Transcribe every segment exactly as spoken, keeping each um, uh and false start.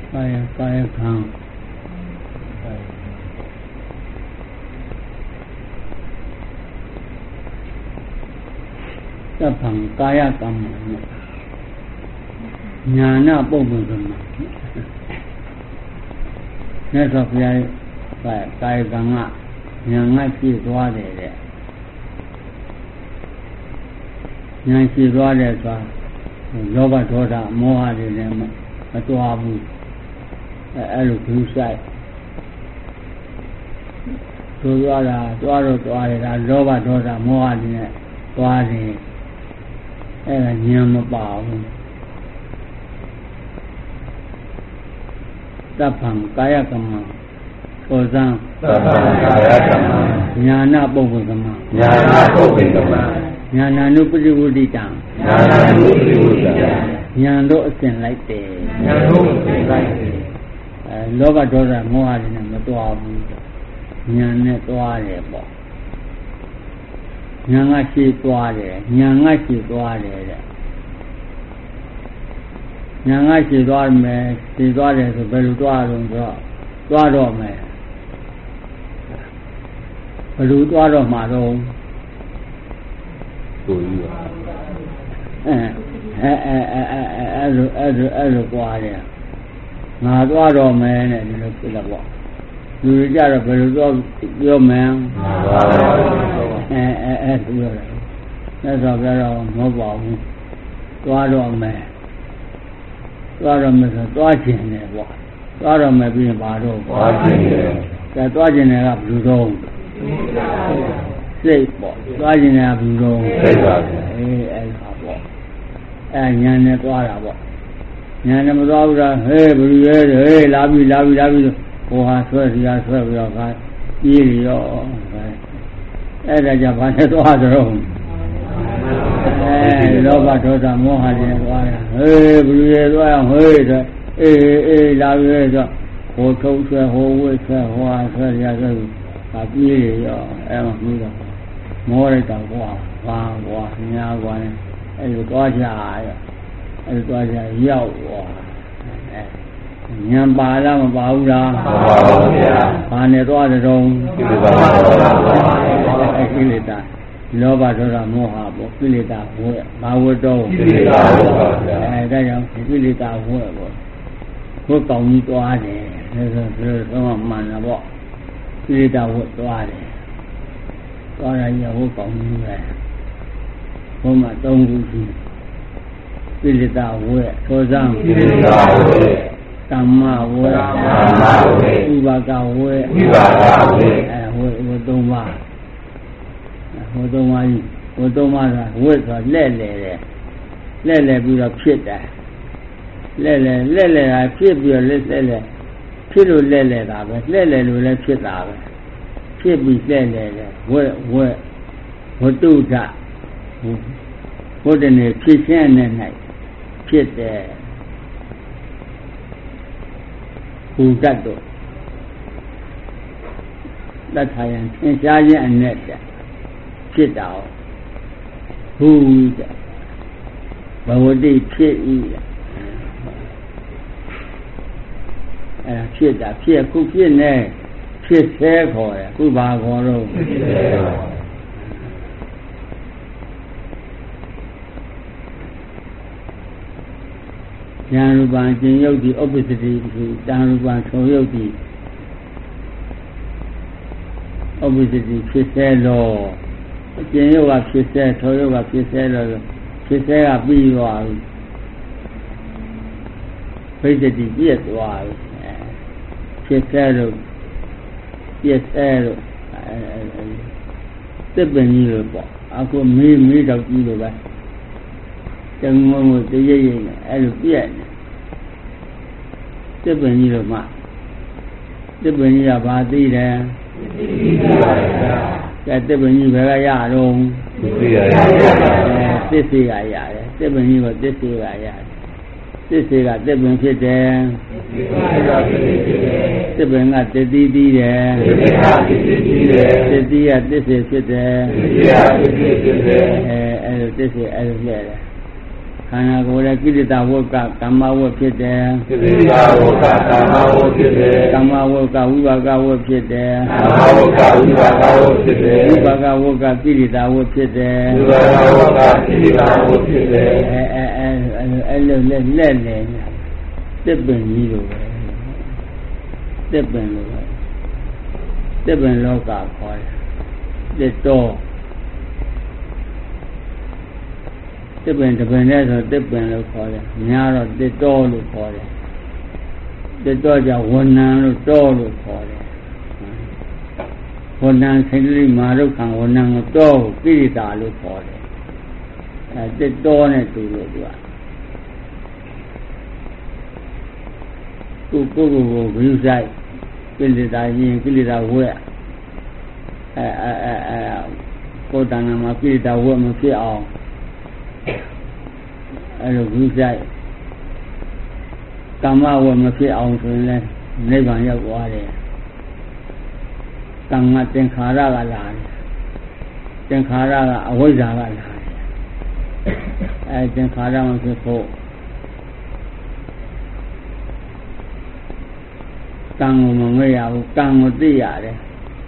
ကာယကာယခံသဗ္ဗံကာယကမ္မညာနာပုပ္ပကမ္မမြတ်စွာဘုရားကာယကံကညာငါပြည့်သွားတယ်တဲ့ညာရှိသွားတယ်ဆိုတာလောဘဒေါသမောဟတွေလည်းမတွားဘူးအဲအဲ့လိုဂရုစိုက်ဆိုရတာတွားတော့တွားတယ်ဒါလောဘဒေါသမောဟတွေနဲ့တွားတယ်အဲ့ဒါဉာဏ်မပါဘူးသဗ္ဗံကာယကမ္မသောဇံသဗ္ဗံကာယကမ္မညာနာပုပ္ပကမ္မညာနာပုပ္ပကမ္မဉာဏနုပတိဝုဒိတံဉာဏနုပတိဝုဒိတံဉာဏ်တို့အစဉ်လိုက်တယ်ဉာဏ်တို့အစဉ်လိုက်တယ်အဲလောဘဒေါသမောဟတွေနဲ့မတွားဘူးဉာဏ်နဲ့တွားတယ်ပေါ့ဉာဏ်ကရှိသွားတယ်ဉာဏ်ကရှိသွားတယ်တဲ့ဉာဏ်ကရှိသွားမယ်ရှိသွားတယ်ဆိုဘယ်လိုတွားလို့ဆိုတော့တွားတော့မယ်ဘယ်လိုတွားတော့မှာတော့ကိုကြီးပါအဲအဲအဲအဲအဲလိုအဲလိုအဲလိုကြွားတယ်ငါသွားတော့မယ်နဲ့ဒီလိုဖြစ်တော့လူတွေကြတော့ဘယ်လိုသွားပြောမယ်ငါသွားတော့အဲအဲအဲပြောတယ်ဆက်ဆိုကြတော့မဟုတ်ပါဘူးသွားတော့မယ်သွားတော့မယ်ဆိုသွားခြင်းတယ်ပေါ့သွားတော့မယ်ပြီးရင်ဘာတော့သွားခြင်းတယ်ကဲသွားခြင်းတယ်ကဘယ်လိုတော့စိတ်ပေါ့သွားခြင်းတယ်ကဘယ်လိုတော့စိတ်ပါဗျာအေးအဲ့ဒါပေါ့အဲညာနဲ့သွားတာပေါ့ညာနဲ့မသွားဘူးလားဟေးဘယ်လိုရဲဟေးလာပြီလာပြီလာပြီဟိုဟာဆွဲစီဟာဆွဲပြီးတော့ခါပြေးရောအဲ့ဒါကြဘာနဲ့သွားကြတော့အဲလောဘဒေါသမောဟတွေသွားတာဟေးဘယ်လိုရဲသွားအောင်ဟေးဆိုအေးအေးလာပြီဆိုဟိုထုံးဆွဲဟိုဝိဆွဲဟိုဟာဆွဲစီဟာဆွဲခါပြေးရောအဲ့မှာပြီးတော့မောလိုက်တော့ကွာဘာကွာညာကွာနဲ့အဲ့လိုသွားကြရအဲ့လိုသွားကြရောက်သွားဉာဏ်ပါလားမပါဘူးလားပါပါဘုရားဘာနဲ့သွားတဲ့တုံးကိလေသာပါပါကိလေသာလောဘဒေါသမောဟပေါ့ကိလေသာဝဲဘာဝတ္တောကိလေသာဝဲပါဗျာအဲဒါကြောင့်ကိလေသာဝဲပေါ့ဘုကောင်းကြီးသွားတယ်ဒါဆိုတော့မှန်တာပေါ့ကိလေသာဝဲသွားတယ်သွားရရင်ဘုကောင်းကြီးပဲဘုမှာသုံးခုရှိကိလေသာဝဲသောဇံကိလေသာဝဲကမ္မဝေကမ္မဝေဥပါကဝေဥပါကဝေအဲဝေဝေသုံးပါးဝေသုံးပါးကြီးဝေသုံးပါးကဝေဆိုလက်လေတယ်လက်လေပြီးတော့ဖြစ်တယ်လက်လေလက်လေတာဖြစ်ပြီးတော့လက်လက်လေဖြစ်လို့လက်လေတာပဲလက်လေလို့လည်းဖြစ်တာပဲဖြစ်ပြီးလက်လေတယ်ဝေဝေဝတ္တုဒဘုဒ္ဓနေဖြစ်ရှင်းနေ၌ဖြစ်တယ်ဘုဒ္ဓတို့တတ်ထာယံသင်ရှားခြင်းအနဲ့တဖြစ်တာဘုဒ္ဓဘဝတိဖြစ်ဤအဲဖြစ်တာဖြစ်ခုဖြစ်နေဖြစ်ဆဲခေါ်တယ်ခုဘာခေါ်တော့ဉာဏ်ရူပံကျင်ယုတ်တိဥပ္ပစ္စတိတံရူပံထုံယုတ်တိဥပ္ပစ္စတိဖြစ်ဆဲလို့ကျင်ယုတ်ကဖြစ်ဆဲထုံယုတ်ကဖြစ်ဆဲလို့ဖြစ်ဆဲကပြီးသွားပြီဘိစ္စတိပြည့်သွားပြီဖြစ်ဆဲလို့ပြည့်ဆဲလို့သစ်ပင်ကြီးလို့ပေါ့အခုမီးမီးတော့ကြီးလို့ပဲတငုံကိုတရရိပ်နဲ့အဲ့လိုပြက်နေသစ်ပင်ကြီးလို့မှသစ်ပင်ကြီးကဘာသိတယ်သိပါဗျာကဲသစ်ပင်ကြီးဘယ်ကရတော့သိရရသစ်စေကရတယ်သစ်ပင်ကြီးကသစ်စေကရတယ်သစ်စေကသစ်ပင်ဖြစ်တယ်သစ်ပင်ကတတိတီးတယ်သစ်တီးကသစ်စေဖြစ်တယ်အဲအဲ့လိုသစ်စေအဲ့လိုပြည့်တယ်ခန္ဓာကိုယ်ရဲ့ကိလေသာဝတ်ကကမ္မဝတ်ဖြစ်တယ်ကိလေသာဝတ်ကကမ္မဝတ်ဖြစ်တယ်ကမ္မဝတ်ကဝိပါကဝတ်ဖြစ်တယ်ကမ္မဝတ်ကဝိပါကဝတ်ဖြစ်တယ်ဝိပါကဝတ်ကကိလေသာဝတ်ဖြစ်တယ်ဝိပါကဝတ်ကကိလေသာဝတ်ဖြစ်တယ်အဲအဲအဲအဲ့လိုလက်လက်နေတစ်ပင်ကြီးလိုပဲတစ်ပင်လိုပဲတစ်ပင်လောကခေါ်တယ်တစ်တော်တစ်ပင်တစ်ပင်နဲ့ဆိုတစ်ပင်လို့ခေါ်တယ်များတော့တစ်တော်လို့ခေါ်တယ်တစ်တော်ကြောင့်ဝဏ္ဏလို့တော်လို့ခေါ်တယ်ဝဏ္ဏစိတ္တိမာရုခံဝဏ္ဏကိုတော်ကိုကိရိတာလို့ခေါ်တယ်အဲတစ်တော်နဲ့တူလို့သူကကိုကိုကိုကိုဘုရားဆိုင်ကိလေသာရင်ကိလေသာဝဲအဲအဲအဲအဲကိုယ်တဏ္ဍာမှာကိလေသာဝဲမဖြစ်အောင်အဲလိုဘုရားဆိုင်ကာမဝဲမဖြစ်အောင်ဆိုရင်လည်းနိဗ္ဗာန်ရောက်သွားတယ်ကံကသင်္ခါရကလာတယ်သင်္ခါရကအဝိဇ္ဇာကလာတယ်အဲသင်္ခါရမဖြစ်ဖို့ကံကိုမငဲ့ရဘူးကံကိုသိရတယ်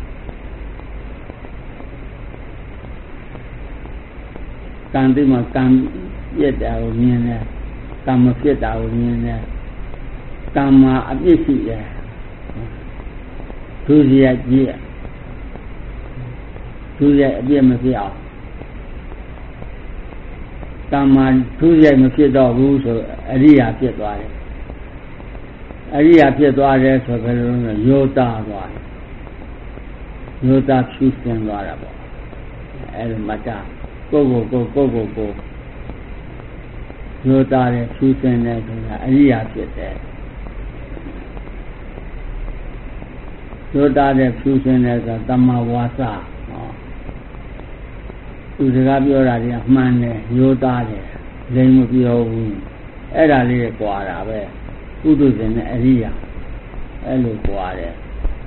ကံသိမှကံပြည့်တာကိုမြင်တယ်ကံမဖြစ်တာကိုမြင်တယ်ကံမှာအပြစ်ရှိတယ်သူစီရကြည့်သူစီရအပြစ်မဖြစ်အောင်ကံမှာသူစီရမဖြစ်တော့ဘူးဆိုအရိယာဖြစ်သွားတယ်အရိယာဖြစ်သွားတယ်ဆိုဘယ်လိုလဲယောတာသွားတယ်ယောတာဖြူစင်သွားတာပေါ့အဲလိုမှတ်တာကိုကိုကိုကိုကိုကိုယောတာနဲ့ဖြူစင်တယ်ဆိုတာအရိယာဖြစ်တယ်ယောတာနဲ့ဖြူစင်တယ်ဆိုတာတမ္မာဝါစာဟောသူစကားပြောတာတွေအမှန်တယ်ယောတာတယ်လိမ်မပြောဘူးအဲ့ဒါလေးကွာတာပဲပုထုဇဉ်နဲ့အရိယာအဲ့လိုကြွားတယ်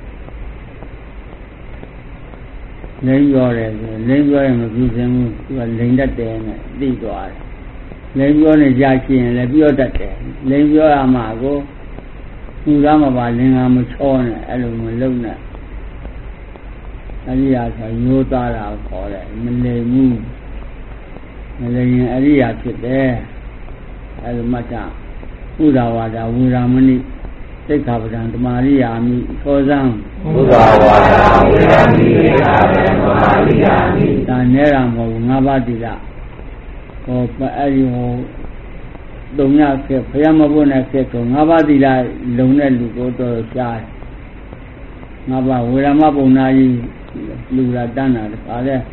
လိမ့်ပြောတယ်ဆိုလိမ့်ပြောရင်မပြုစင်ဘူးသူကလိမ့်တတ်တယ်နဲ့သိသွားတယ်လိမ့်ပြောနေကြရှိရင်လည်းပြောတတ်တယ်လိမ့်ပြောရမှာကိုပူသားမပါလင်္ကာမချောနဲ့အဲ့လိုမလုံနဲ့အရိယာဆိုရိုးသားတာခေါ်တယ်မလိမ့်ဘူးမလိမ့်ရင်အရိယာဖြစ်တယ်အဲ့လိုမှတ်တာဥဒ္ဒဝါဒဝေရမဏိသိက္ခာပဒံဓမ္မာရိယာမိသောဇံဥဒ္ဒဝါဒဝေရမဏိသိက္ခာပဒံဓမ္မာရိယာမိဒါနဲ့ရမဟုတ်ငါးပါးတိလဟောအဲ့ဒီဟောတုံညခေဘုရားမပွင့်တဲ့ခေဆိုငါးပါးတိလလုံတဲ့လူကိုတော့ရှားတယ်ငါးပါးဝေရမပုံနာကြီးလူလာတန်းတာတခါလဲ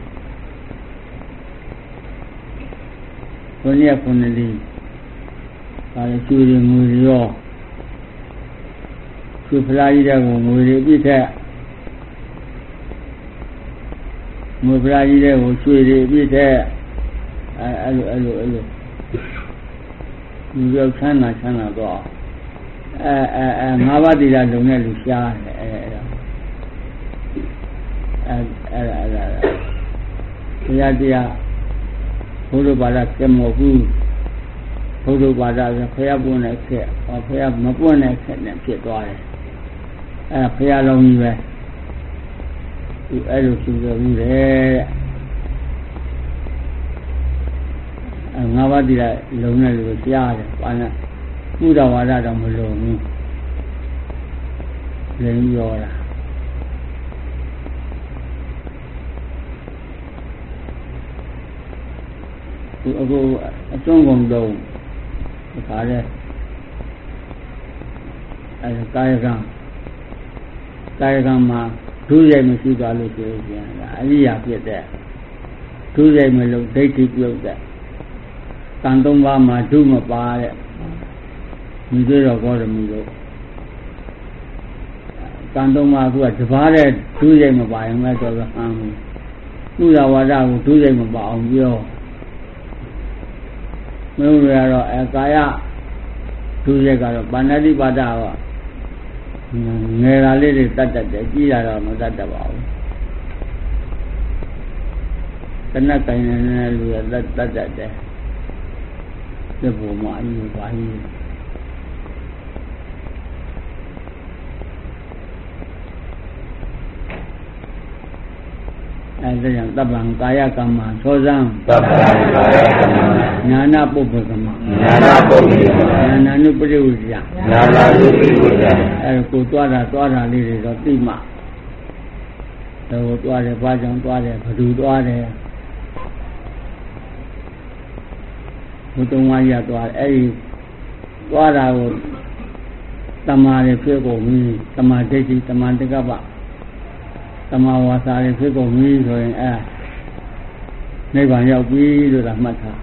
ဘုန်းကြီးခုနှစ်လီဒါလည်းကျူရငွေရောကျူဖလားကြီးတဲ့ကိုငွေတွေပြည့်ထက်ငွေဖလားကြီးတဲ့ကိုရွှေတွေပြည့်ထက်အဲအဲ့လိုအဲ့လိုအဲ့လိုလူရောက်ချမ်းသာချမ်းသာတော့အဲအဲအဲငါးပါးတိလာလုံတဲ့လူရှားတယ်အဲအဲအဲအဲအဲတရားတရားဘုရားဘာသာကမဟုတ်ဘူးဘုရားဘာသာကဖျားပွင့်တဲ့ခက်ဟောဖျားမပွင့်တဲ့ခက်နဲ့ဖြစ်သွားတယ်အဲဖျားလုံးကြီးပဲသူအဲ့လိုသူပြောဘူးတဲ့အဲငါးပါးတိလာလုံတဲ့လူကိုရှားတယ်ဘာနဲ့ဘုရားဝါဒတော့မလုံဘူးလိမ်ပြောတာသူအခုအစွန်းကုန်တော့ခါရဲအဲကာယကံကာယကံမှာဒုစရိုက်မရှိသွားလို့ဆိုရင်အရိယာဖြစ်တဲ့ဒုစရိုက်မလို့ဒိဋ္ဌိပြုတ်တဲ့ကံသုံးပါးမှာဒုမပါတဲ့ဒီလိုတော့ဘောရမီလို့ကံသုံးပါးကတပါးတဲ့ဒုစရိုက်မပါရင်လည်းတော့ဟမ်းဘူးဥဒ္ဒဝါဒကိုဒုစရိုက်မပါအောင်ပြောမင်းတို့ကတော့အဲကာယဒုစရိုက်ကတော့ပါဏာတိပါဒကငယ်လာလေးတွေတတ်တတ်တယ်ကြီးလာတော့မတတ်တတ်ပါဘူးတနက်ကင်နေတဲ့လူကတတ်တတ်တယ်သက်ပေါ်မှာအယူပါကြီးအဲဒါကြောင့်တပ္ပံကာယကမ္မသောဇံတပ္ပံကာယကမ္မညာနာပုပ္ပကမ္မညာနာပုပ္ပကမ္မညာနာနုပရိဝိဇ္ဇာညာနာနုပရိဝိဇ္ဇာအဲကိုသွားတာသွားတာလေးတွေတော့သိမှတော့သွားတယ်ဘာကြောင့်သွားတယ်ဘယ်သူသွားတယ်ဘုသုံးဝါးရသွားတယ်အဲဒီသွားတာကိုတမာတွေဖြစ်ကုန်ပြီတမာဒိဋ္ဌိတမာတက္ကပတမာဝါစာတွေဖြစ်ကုန်ပြီဆိုရင်အဲနိဗ္ဗာန်ရောက်ပြီလို့သာမှတ်ထား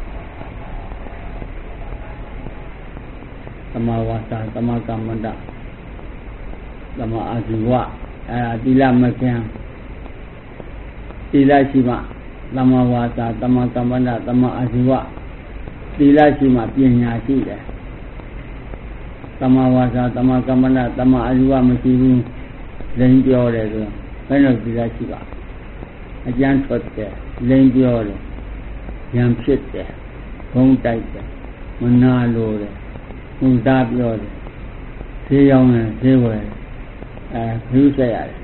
တမာဝါစာတမာကမ္မန္တတမာအာဇီဝအဲသီလမကင်သီလရှိမှတမာဝါစာတမာကမ္မန္တတမာအာဇီဝသီလရှိမှပညာရှိတယ်တမာဝါစာတမာကမ္မန္တတမာအာဇီဝမရှိဘူးလိန်ပြောတယ်ဆိုဘယ်လိုသီလရှိပါအကျမ်းထွက်တယ်လိန်ပြောတယ်ဉာဏ်ဖြစ်တယ်ဘုံတိုက်တယ်မနာလိုတယ်ဘုံသားပြောတယ်ဈေးရောက်ရင်ဈေးဝယ်အဲဘုဆက်ရတယ်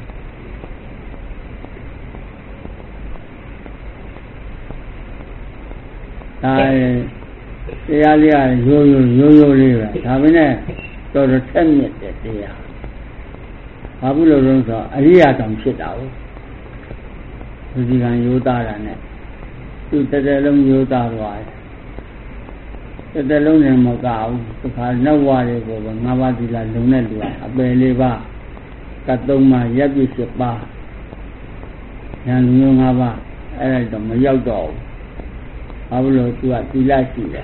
ဒါတရားလေးကရိုးရိုးရိုးရိုးလေးပဲဒါပေမဲ့တော်တော်ထက်မြက်တဲ့တရားဘာဘူးလို့လဲဆိုတော့အရိယာတောင်ဖြစ်တာ哦သူဒီကံရိုးသားတာနဲ့သူတတလုံးရိုးသားသွားတယ်တတလုံးနဲ့မကဘူးတခါနောက်ဝါတွေကိုပဲငါးပါးသီလလုံးနဲ့လူကအပယ်လေးပါးကတ်သုံးပါးရပ်ပြည့်၈ပါးဉာဏ်မျိုး၅ပါးအဲ့ဒါတော့မရောက်တော့ဘူးဘာလို့လဲသူကသီလရှိတယ်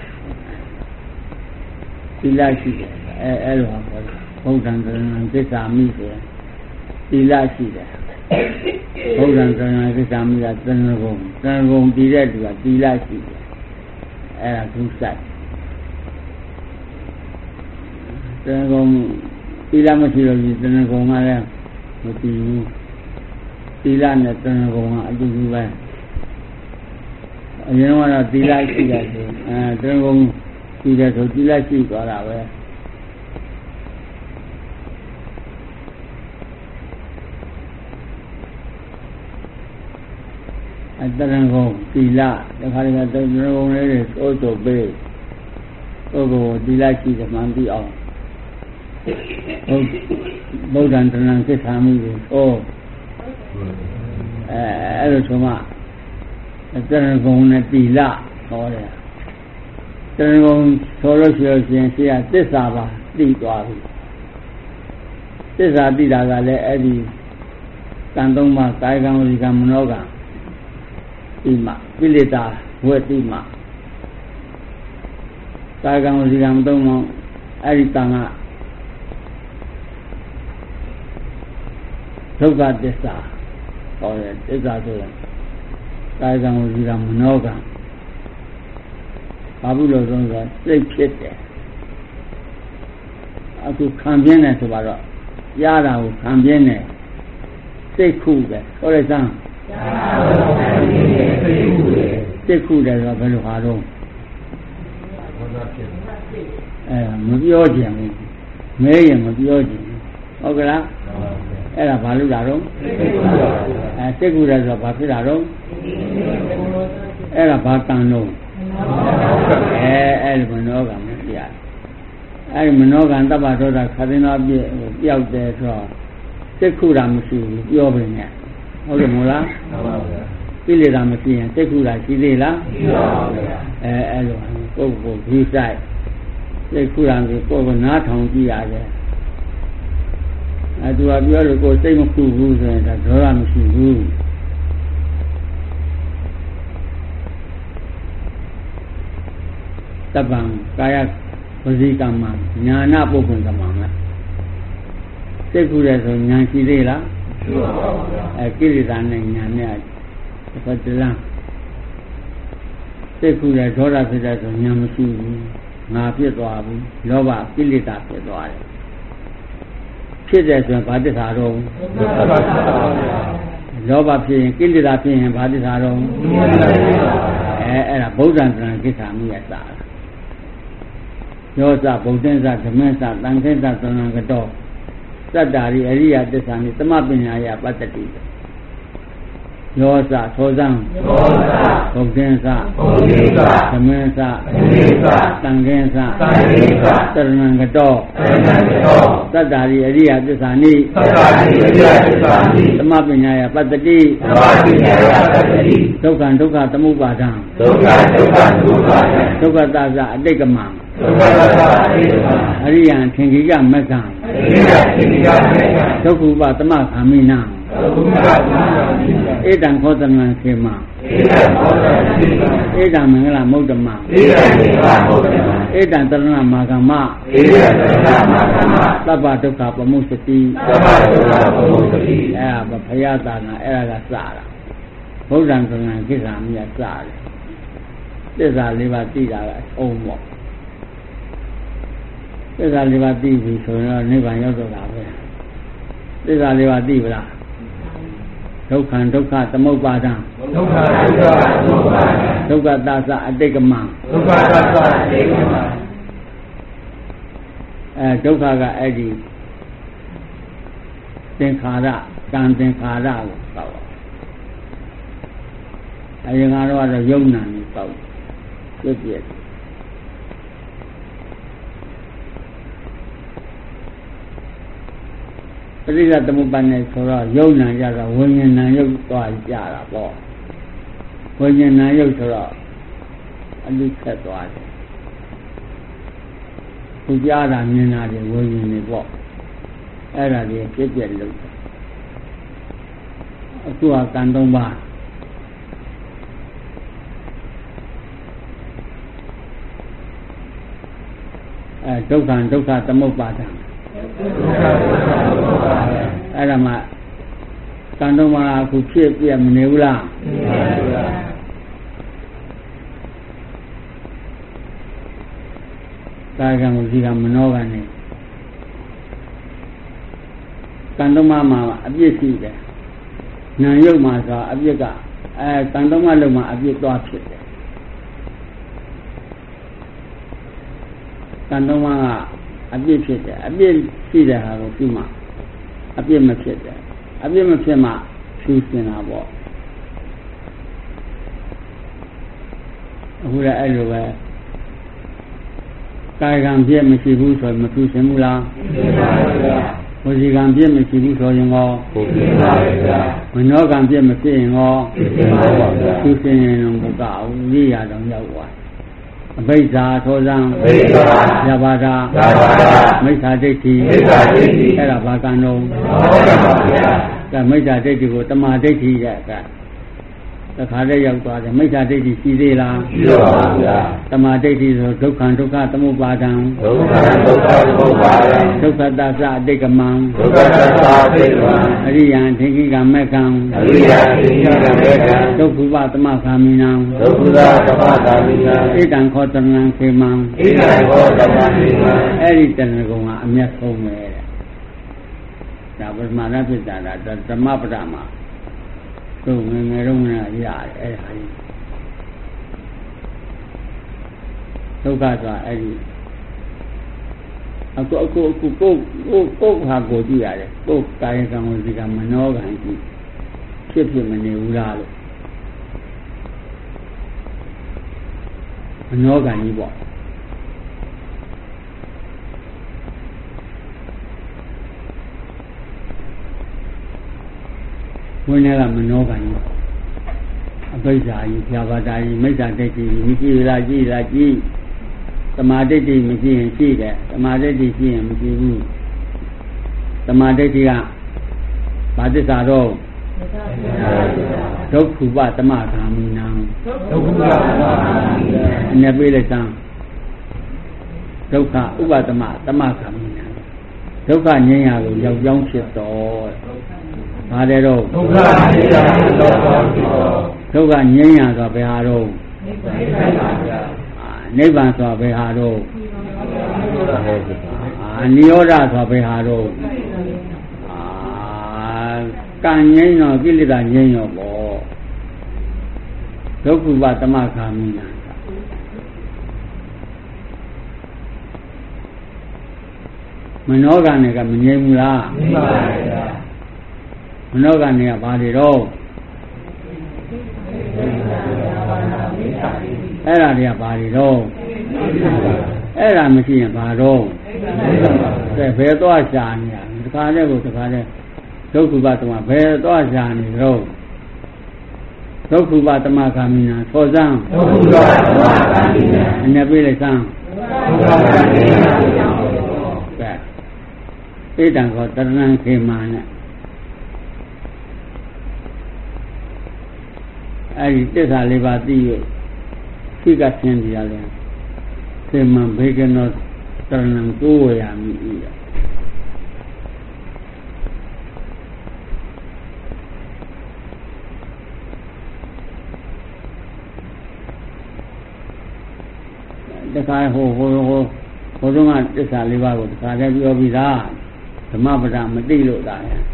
သီလရှိတယ်အဲအဲ့လိုပါဘုရားသရဏံသစ္စာမိဆိုရင်သီလရှိတယ်ဘုရားသရဏံသစ္စာမိကသရဏဂုံသရဏဂုံတည်တဲ့သူကသီလရှိတယ်အဲ့ဒါသူစိုက်သရဏဂုံသီလမရှိလို့ဒီသရဏဂုံကလည်းမတည်ဘူးသီလနဲ့သရဏဂုံကအတူတူပဲအရင်ကတော့သီလရှိတယ်ဆိုအဲသရဏဂုံရှိတယ်ဆိုသီလရှိသွားတာပဲအတရံကုန်သီလတခါတည်းကတရံကုန်လေးတွေသို့သို့ပေးသို့ကိုသီလရှိတယ်မှန်ပြီးအောင်ဘုဒ္ဓံတရံသစ္စာမိကိုဟောအဲအဲ့လိုဆိုမှတရံကုန်နဲ့သီလဟောတယ်တရံကုန်ဆိုလို့ရှိရင်ရှိရသစ္စာပါသိသွားပြီသစ္စာသိတာကလည်းအဲ့ဒီကံသုံးပါးကာယကံဝစီကံမနောကံတိမကိလေသာဝေတိမကာယကံဝစီကံမသုံးအောင်အဲ့ဒီတန်ကဒုက္ခသစ္စာဟောတယ်သစ္စာဆိုရင်ကာယကံဝစီကံမနောကံဘာဘူးလို့ဆိုတော့စိတ်ဖြစ်တယ်အခုခံပြင်းတယ်ဆိုတော့ရတာကိုခံပြင်းတယ်စိတ်ခုပဲဟောလိုက်စမ်းစိတ်ခုတယ်ဆိုတော့ဘယ်လိုဟာတော့အဲမပြောကြဘူးမဲရင်မပြောကြဘူးဟုတ်ကလားအဲ့ဒါဘာလို့လာတော့အဲစိတ်ခုတယ်ဆိုတော့ဘာဖြစ်တာတော့အဲ့ဒါဘာတန်တော့အဲအဲ့ဒီမနောကမပြအဲ့ဒီမနောကတပ္ပသောတာခသင်းတော်ပြည့်ပျောက်တယ်ဆိုတော့စိတ်ခုတာမရှိဘူးပြောပဲနဲ့ဟုတ်တယ်မို့လားဟုတ်ပါဘူးကိလေသာမရှိရင်စိတ်ခုတာရှိသေးလားရှိပါဘူးအဲအဲ့လိုပုဂ္ဂိုလ်ကြီးဆိုင်စိတ်ခုတာကိုကိုယ်ကနားထောင်ကြည့်ရတယ်အဲသူကပြောလို့ကိုယ်စိတ်မခုဘူးဆိုရင်ဒါဒေါသမရှိဘူးတပ္ပံကာယဝစီကမ္မညာနာပုဂ္ဂိုလ်ကမ္မလားစိတ်ကူတယ်ဆိုညာရှိသေးလားရှိပါဘူးအဲကိလေသာနဲ့ညာနဲ့တစ်တလန်းစိတ်ကူတယ်ဒေါသဖြစ်တယ်ဆိုညာမရှိဘူးငါဖြစ်သွားဘူးလောဘကိလေသာဖြစ်သွားတယ်ဖြစ်တယ်ဆိုရင်ဘာတစ္ဆာတော့လောဘဖြစ်ရင်ကိလေသာဖြစ်ရင်ဘာတစ္ဆာတော့အဲအဲ့ဒါဗုဒ္ဓံတရံကိစ္ဆာမိယသာယောဇဗုဒ္ဓင်းသဓမ္မင်းသတန်ခင်းသသနံကတော့သတ္တာရိအရိယသစ္စာနိသမပညာယပတ္တိယောဇသောဇံယောဇဗုဒ္ဓင်းသဗုဒ္ဓင်းသဓမ္မင်းသဓမ္မင်းသတန်ခင်းသတန်ခင်းသသရဏံကတော့သရဏံကတော့သတ္တာရိအရိယသစ္စာနိသတ္တာရိအရိယသစ္စာနိသမပညာယပတ္တိသမပညာယပတ္တိဒုက္ခဒုက္ခသမုပ္ပါဒံဒုက္ခဒုက္ခသမုပ္ပါဒံဒုက္ခသစ္စာအတိတ်ကမံဒုက္ခသစ္စာအတိတ်ကမံအရိယံသင်္ခိကမက္ကံအရိယံသင်္ခိကမက္ကံဒုက္ခဥပသမခာမိနံဒုက္ခဥပသမခာမိနံဧတံခောတမံခေမံဧတံခောတမံခေမံဧတံမင်္ဂလမௌတ္တမံဧတံမင်္ဂလမௌတ္တမံဧတံတရဏမာဂမဧတံတရဏမာဂမသဗ္ဗဒုက္ခပမုစ္စတိသဗ္ဗဒုက္ခပမုစ္စတိအဲ့ဒါဘုရားသာနာအဲ့ဒါကစတာဗုဒ္ဓံကံကိစ္ဆာမိယစတယ်သစ္စာလေးပါးသိတာကအုံပေါ့သစ္စာလေးပါးသိပြီဆိုရင်တော့နိဗ္ဗာန်ရောက်တော့တာပဲသစ္စာလေးပါးသိပလားဒုက္ခဒုက္ခသမုပ္ပါဒံဒုက္ခဒုက္ခသမုပ္ပါဒံဒုက္ခသစ္စာအတိတ်ကမံဒုက္ခသစ္စာအတိတ်ကမံအဲဒုက္ခကအဲ့ဒီသင်္ခါရကံသင်္ခါရကိုတောက်အရင်ကတော့ယုံနာနေတောက်ပြည့်ပြည့်ပရိသတ်သမုပ္ပါဒ်နဲ့ဆိုတော့ယုံနာကြတော့ဝိညာဏယုတ်သွားကြတာပေါ့ဝိညာဏယုတ်ဆိုတော့အလိခက်သွားတယ်သူကြားတာမြင်တာတွေဝိညာဉ်တွေပေါ့အဲ့ဒါတွေပြည့်ပြည့်လို့အခုကကံသုံးပါးအဲဒုက္ခဒုက္ခသမုပ္ပါဒံအဲ့ဒါမှကံတော်မှာအခုဖြစ်ပြမနေဘူးလားကာယကံကိုဒီကမနောကံနေကံတော်မှာမှာအပြစ်ရှိတယ်နာယုတ်မှာဆိုအပြစ်ကအဲကံတော်မှာလုံးမှာအပြစ်သွားဖြစ်တယ်ကံတော်မှာအပြစ်ဖြစ်တယ်အပြစ်ရှိတဲ့ဟာကိုပြုမှအပြစ်မဖြစ်တယ်အပြစ်မဖြစ်မှဖြူစင်တာပေါ့အခုလည်းအဲ့လိုပဲကာယကံပြည့်မရှိဘူးဆိုရင်မဖြူစင်ဘူးလားမရှိပါဘူးဗျာဝစီကံပြည့်မရှိဘူးဆိုရင်ရောဟုတ်ပါဘူးဗျာမနောကံပြည့်မဖြစ်ရင်ရောဖြစ်ပါဘူးဗျာဖြူစင်ရင်တော့မကဘူးရိယာတော့ရောက်သွားအဘိဓါသောဇံအဘိဓါယဘာဒာယဘာဒာမိစ္ဆာဒိဋ္ဌိမိစ္ဆာဒိဋ္ဌိအဲ့ဒါဘာကံတော့ဟုတ်ပါဗျာဒါမိစ္ဆာဒိဋ္ဌိကိုတမာဒိဋ္ဌိရဲ့ကတခါတည်းရောက်သွားတယ်မိစ္ဆာဒိဋ္ဌိရှိသေးလားရှိပါပါဗျာတမာဒိဋ္ဌိဆိုဒုက္ခဒုက္ခသမုပ္ပါဒံဒုက္ခဒုက္ခသမုပ္ပါဒံဒုက္ခသစ္စာအတိတ်ကမံဒုက္ခသစ္စာအတိတ်ကမံအရိယံသင်္ခိကမက္ကံအရိယံသင်္ခိကမက္ကံဒုက္ခပသမခာမိနံဒုက္ခပသမခာမိနံဣတံခောတနံခေမံဣတံခောတနံခေမံအဲ့ဒီတဏှကုံကအမျက်ဆုံးပဲတဲ့ဒါပထမရဖြစ်တာဒါဓမ္မပဒမှာသူငယ်ငယ်တော့ငါရတယ်အဲ့ဒါကြီးဒုက္ခဆိုတာအဲ့ဒီအခုအခုအခုကိုကိုကိုဟာကိုကြည့်ရတယ်ကိုကာယကံဝစီကမနောကံကြည့်ဖြစ်ဖြစ်မနေဘူးလားလို့မနောကံကြီးပေါ့ဝိညာဉ်ကမနောကံကြီးအဘိဓါကြီးဖြာပါတာကြီးမိစ္ဆာဒိဋ္ဌိမရှိလားကြည့်လားကြည့်သမာဓိဋ္ဌိမရှိရင်ရှိတယ်သမာဓိဋ္ဌိရှိရင်မရှိဘူးသမာဓိဋ္ဌိကဘာသစ္စာတော့ဒုက္ခပသမဂာမိနံဒုက္ခပသမဂာမိနံအနေပေးလိုက်စမ်းဒုက္ခဥပသမသမဂာမိနံဒုက္ခငြိမ်းရာကိုရောက်ကြောင်းဖြစ်တော်ဘာလဲတော့ဒုက္ခငြိမ်းရာကိုရောက်ကြောင်းဖြစ်တော်ဒုက္ခငြိမ်းရာဆိုဘယ်ဟာတော့နိဗ္ဗာန်ဆိုဘယ်ဟာတော့အာနိရောဓဆိုဘယ်ဟာတော့အာကံငြိမ်းတော့ကိလေသာငြိမ်းတော့ပေါ့ဒုက္ခပသမခာမိနံဒမနောကနဲ့ကမငြိမ်ဘူးလားငြိမ်ပါဗျာမနောကနဲ့ကဘာတွေတော့အဲ့ဒါတွေကဘာတွေတော့အဲ့ဒါမရှိရင်ဘာတော့ကဲဘယ်သွားရှာနေတာဒီခါနဲ့ကိုဒီခါနဲ့ဒုက္ခပတမဘယ်သွားရှာနေတော့ဒုက္ခပတမဂာမိနာသောဇံဒုက္ခပတမဂာမိနာအနေပြလိုက်စမ်းကဲဣဒံကောတရဏံခေမာနဲ့အဲ့ဒီတစ္ဆာလေးပါးသိရသိကဆင်းကြရတယ်ခေမံဘေကနောတရဏံကိုဝေယမိဤတခါဟိုဟိုဟိုဟိုတုန်းကတစ္ဆာလေးပါးကိုတခါတည်းပြောပြီးသားဓမ္မပဒမသိလို့သားရဲ့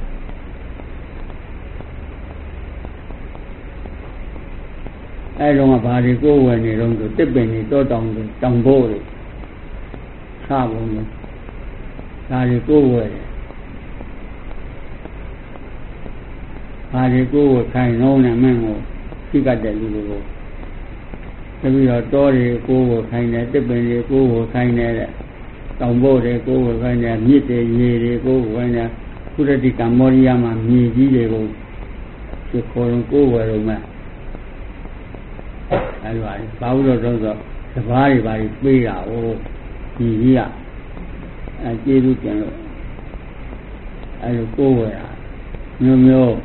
အဲတော့ကဘာတွေကိုဝယ်နေတော့ဆိုတစ်ပင်တွေတောတောင်တွေတောင်ဘိုးတွေစပုံလို့ဒါတွေကိုဝယ်တယ်ဘာတွေကိုဝယ်ခိုင်လုံးနဲ့မင်းကိုသိကတ်တဲ့လူတွေကိုတပြီးတော့တောတွေကိုဝယ်ခိုင်တယ်တစ်ပင်တွေကိုဝယ်ခိုင်တယ်တောင်ဘိုးတွေကိုဝယ်ခိုင်တယ်မြစ်တွေရေတွေကိုဝယ်ခိုင်တယ်ခုတတိကမ္ဘောဒီးယားမှာမြေကြီးတွေကိုဒီခေါ်လုံးကိုဝယ်တော့မှအဲ့လိုပါဘာလို့တော့ဆိုစဘာတွေဘာတွေပေးတာဟိုဒီကြီးကအဲကျေးဇူးပြန်လို့အဲ့လိုကိုယ်ဝယ်တာမျိုးမျိုး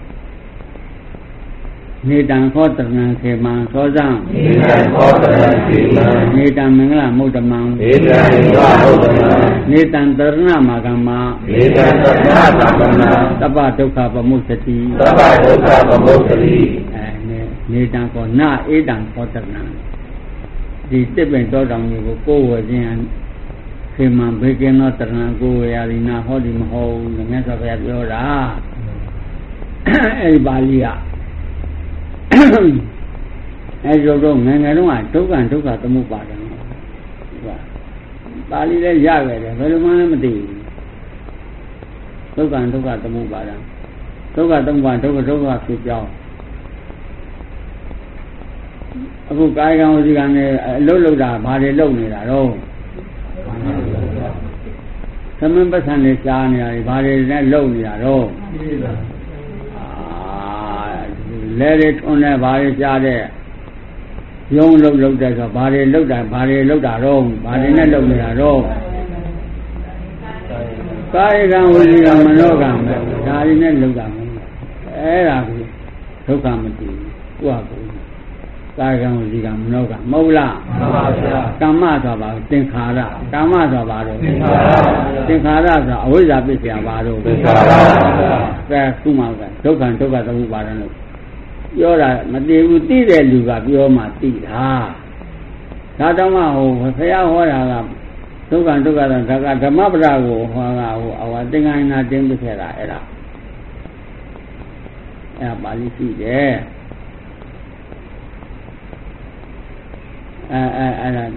နေတံခောတရဏံခေမံသောဇံနေတံခောတရဏံခေမံနေတံမင်္ဂလမုဒ္ဓမံနေတံမင်္ဂလမုဒ္ဓမံနေတံတရဏမာဂမနေတံတရဏမာဂမသဗ္ဗဒုက္ခပမုစ္စတိသဗ္ဗဒုက္ခပမုစ္စတိအဲနေတံကောနာဧတံခောတရဏံဒီတစ်ပင်တောတောင်တွေကိုကိုယ်ဝယ်ခြင်းခေမံဘေကနောတရဏံကိုယ်ဝယ်ရည်နာဟောဒီမဟုတ်ဘူးမြတ်စွာဘုရားပြောတာအဲဒီပါဠိကအဲဒီတော့ငယ်ငယ်တုန်းကဒုက္ခဒုက္ခသမုပ္ပါဒံပါဠိလည်းရခဲ့တယ်ဘယ်လိုမှလည်းမသိဘူးဒုက္ခဒုက္ခသမုပ္ပါဒံဒုက္ခသမုပ္ပါဒုက္ခဒုက္ခဖြစ်ကြောင်းအခုကာယကံဝစီကံနဲ့အလုတ်လုတ်တာဘာတွေလုတ်နေတာတော့သမင်ပဋ္ဌာန်နဲ့ရှားနေတာဘာတွေနဲ့လုတ်နေတာတော့လဲတွေထွန်းတဲ့ဘာတွေရှားတဲ့ယုံလုတ်လုတ်တဲ့ဆိုဘာတွေလုတ်တာဘာတွေလုတ်တာတော့ဘာတွေနဲ့လုတ်နေတာတော့ကာယကံဝစီကံမနောကံပဲဒါတွေနဲ့လုတ်တာမဟုတ်အဲ့ဒါကိုဒုက္ခမသိဘူးကိုယ့်ဟာကိုယ်ကာယကံဝစီကံမနောကံမဟုတ်လားမှန်ပါဗျာကမ္မဆိုတာဘာသင်္ခါရကမ္မဆိုတာဘာလို့သင်္ခါရသင်္ခါရဆိုတာအဝိဇ္ဇာပစ္စယဘာလို့သင်္ခါရပါဗျာကဲခုမှကဒုက္ခဒုက္ခသမုပ္ပါဒံလို့ပြောတာမသိဘူးသိတဲ့လူကပြောမှသိတာဒါတော့မှဟိုဘုရားဟောတာကဒုက္ခဒုက္ခဒါကဓမ္မပဒကိုဟောတာဟိုအဝသင်္ကန်းနာတင်းပြခဲ့တာအဲ့ဒါအဲ့ဒါပါဠိရှိတယ်အဲအဲအဲ့ဒါ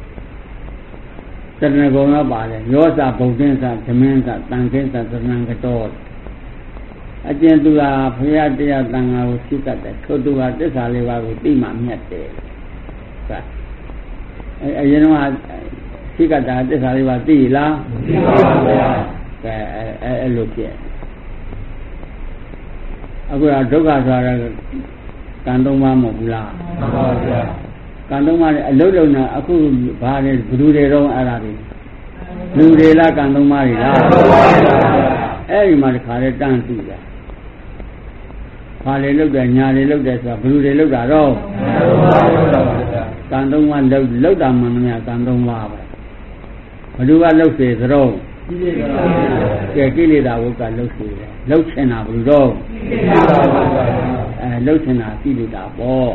သရဏဂုံတော့ပါတယ်ရောစဗုဒ္ဓင်းစသမင်းစတန်ခင်းစသရဏံကတော်အကျဉ်သူဟာဘုရားတရားတန်ခါကိုသိတတ်တယ်ထို့သူဟာသစ္စာလေးပါးကိုသိမှမြတ်တယ်ကဲအဲအရင်တော့သိကတာသစ္စာလေးပါးသိလားသိပါပါဘုရားကဲအဲအဲလိုဖြစ်အခုကဒုက္ခဆိုတာကံသုံးပါးမဟုတ်ဘူးလားမှန်ပါဗျာကံသုံးပါးနဲ့အလုံးလုံးနဲ့အခုဘာလဲဘလူတွေတော့အဲ့ဒါတွေလူတွေလားကံသုံးပါးတွေလားမှန်ပါဗျာအဲ့ဒီမှာတခါလဲတန်းသိတာဘာလေလုတ်တယ်ညာလေလုတ်တယ်ဆိုတာဘလူတွေလုတ်တာတော့ကံသုံးပါးလုတ်လုတ်တာမှန်မများကံသုံးပါးပဲဘလူကလုတ်စေသတော့ကဲကိလေသာဝုကလုတ်စေတယ်လုတ်ချင်တာဘလူတော့အဲလုတ်ချင်တာကိလေသာပေါ့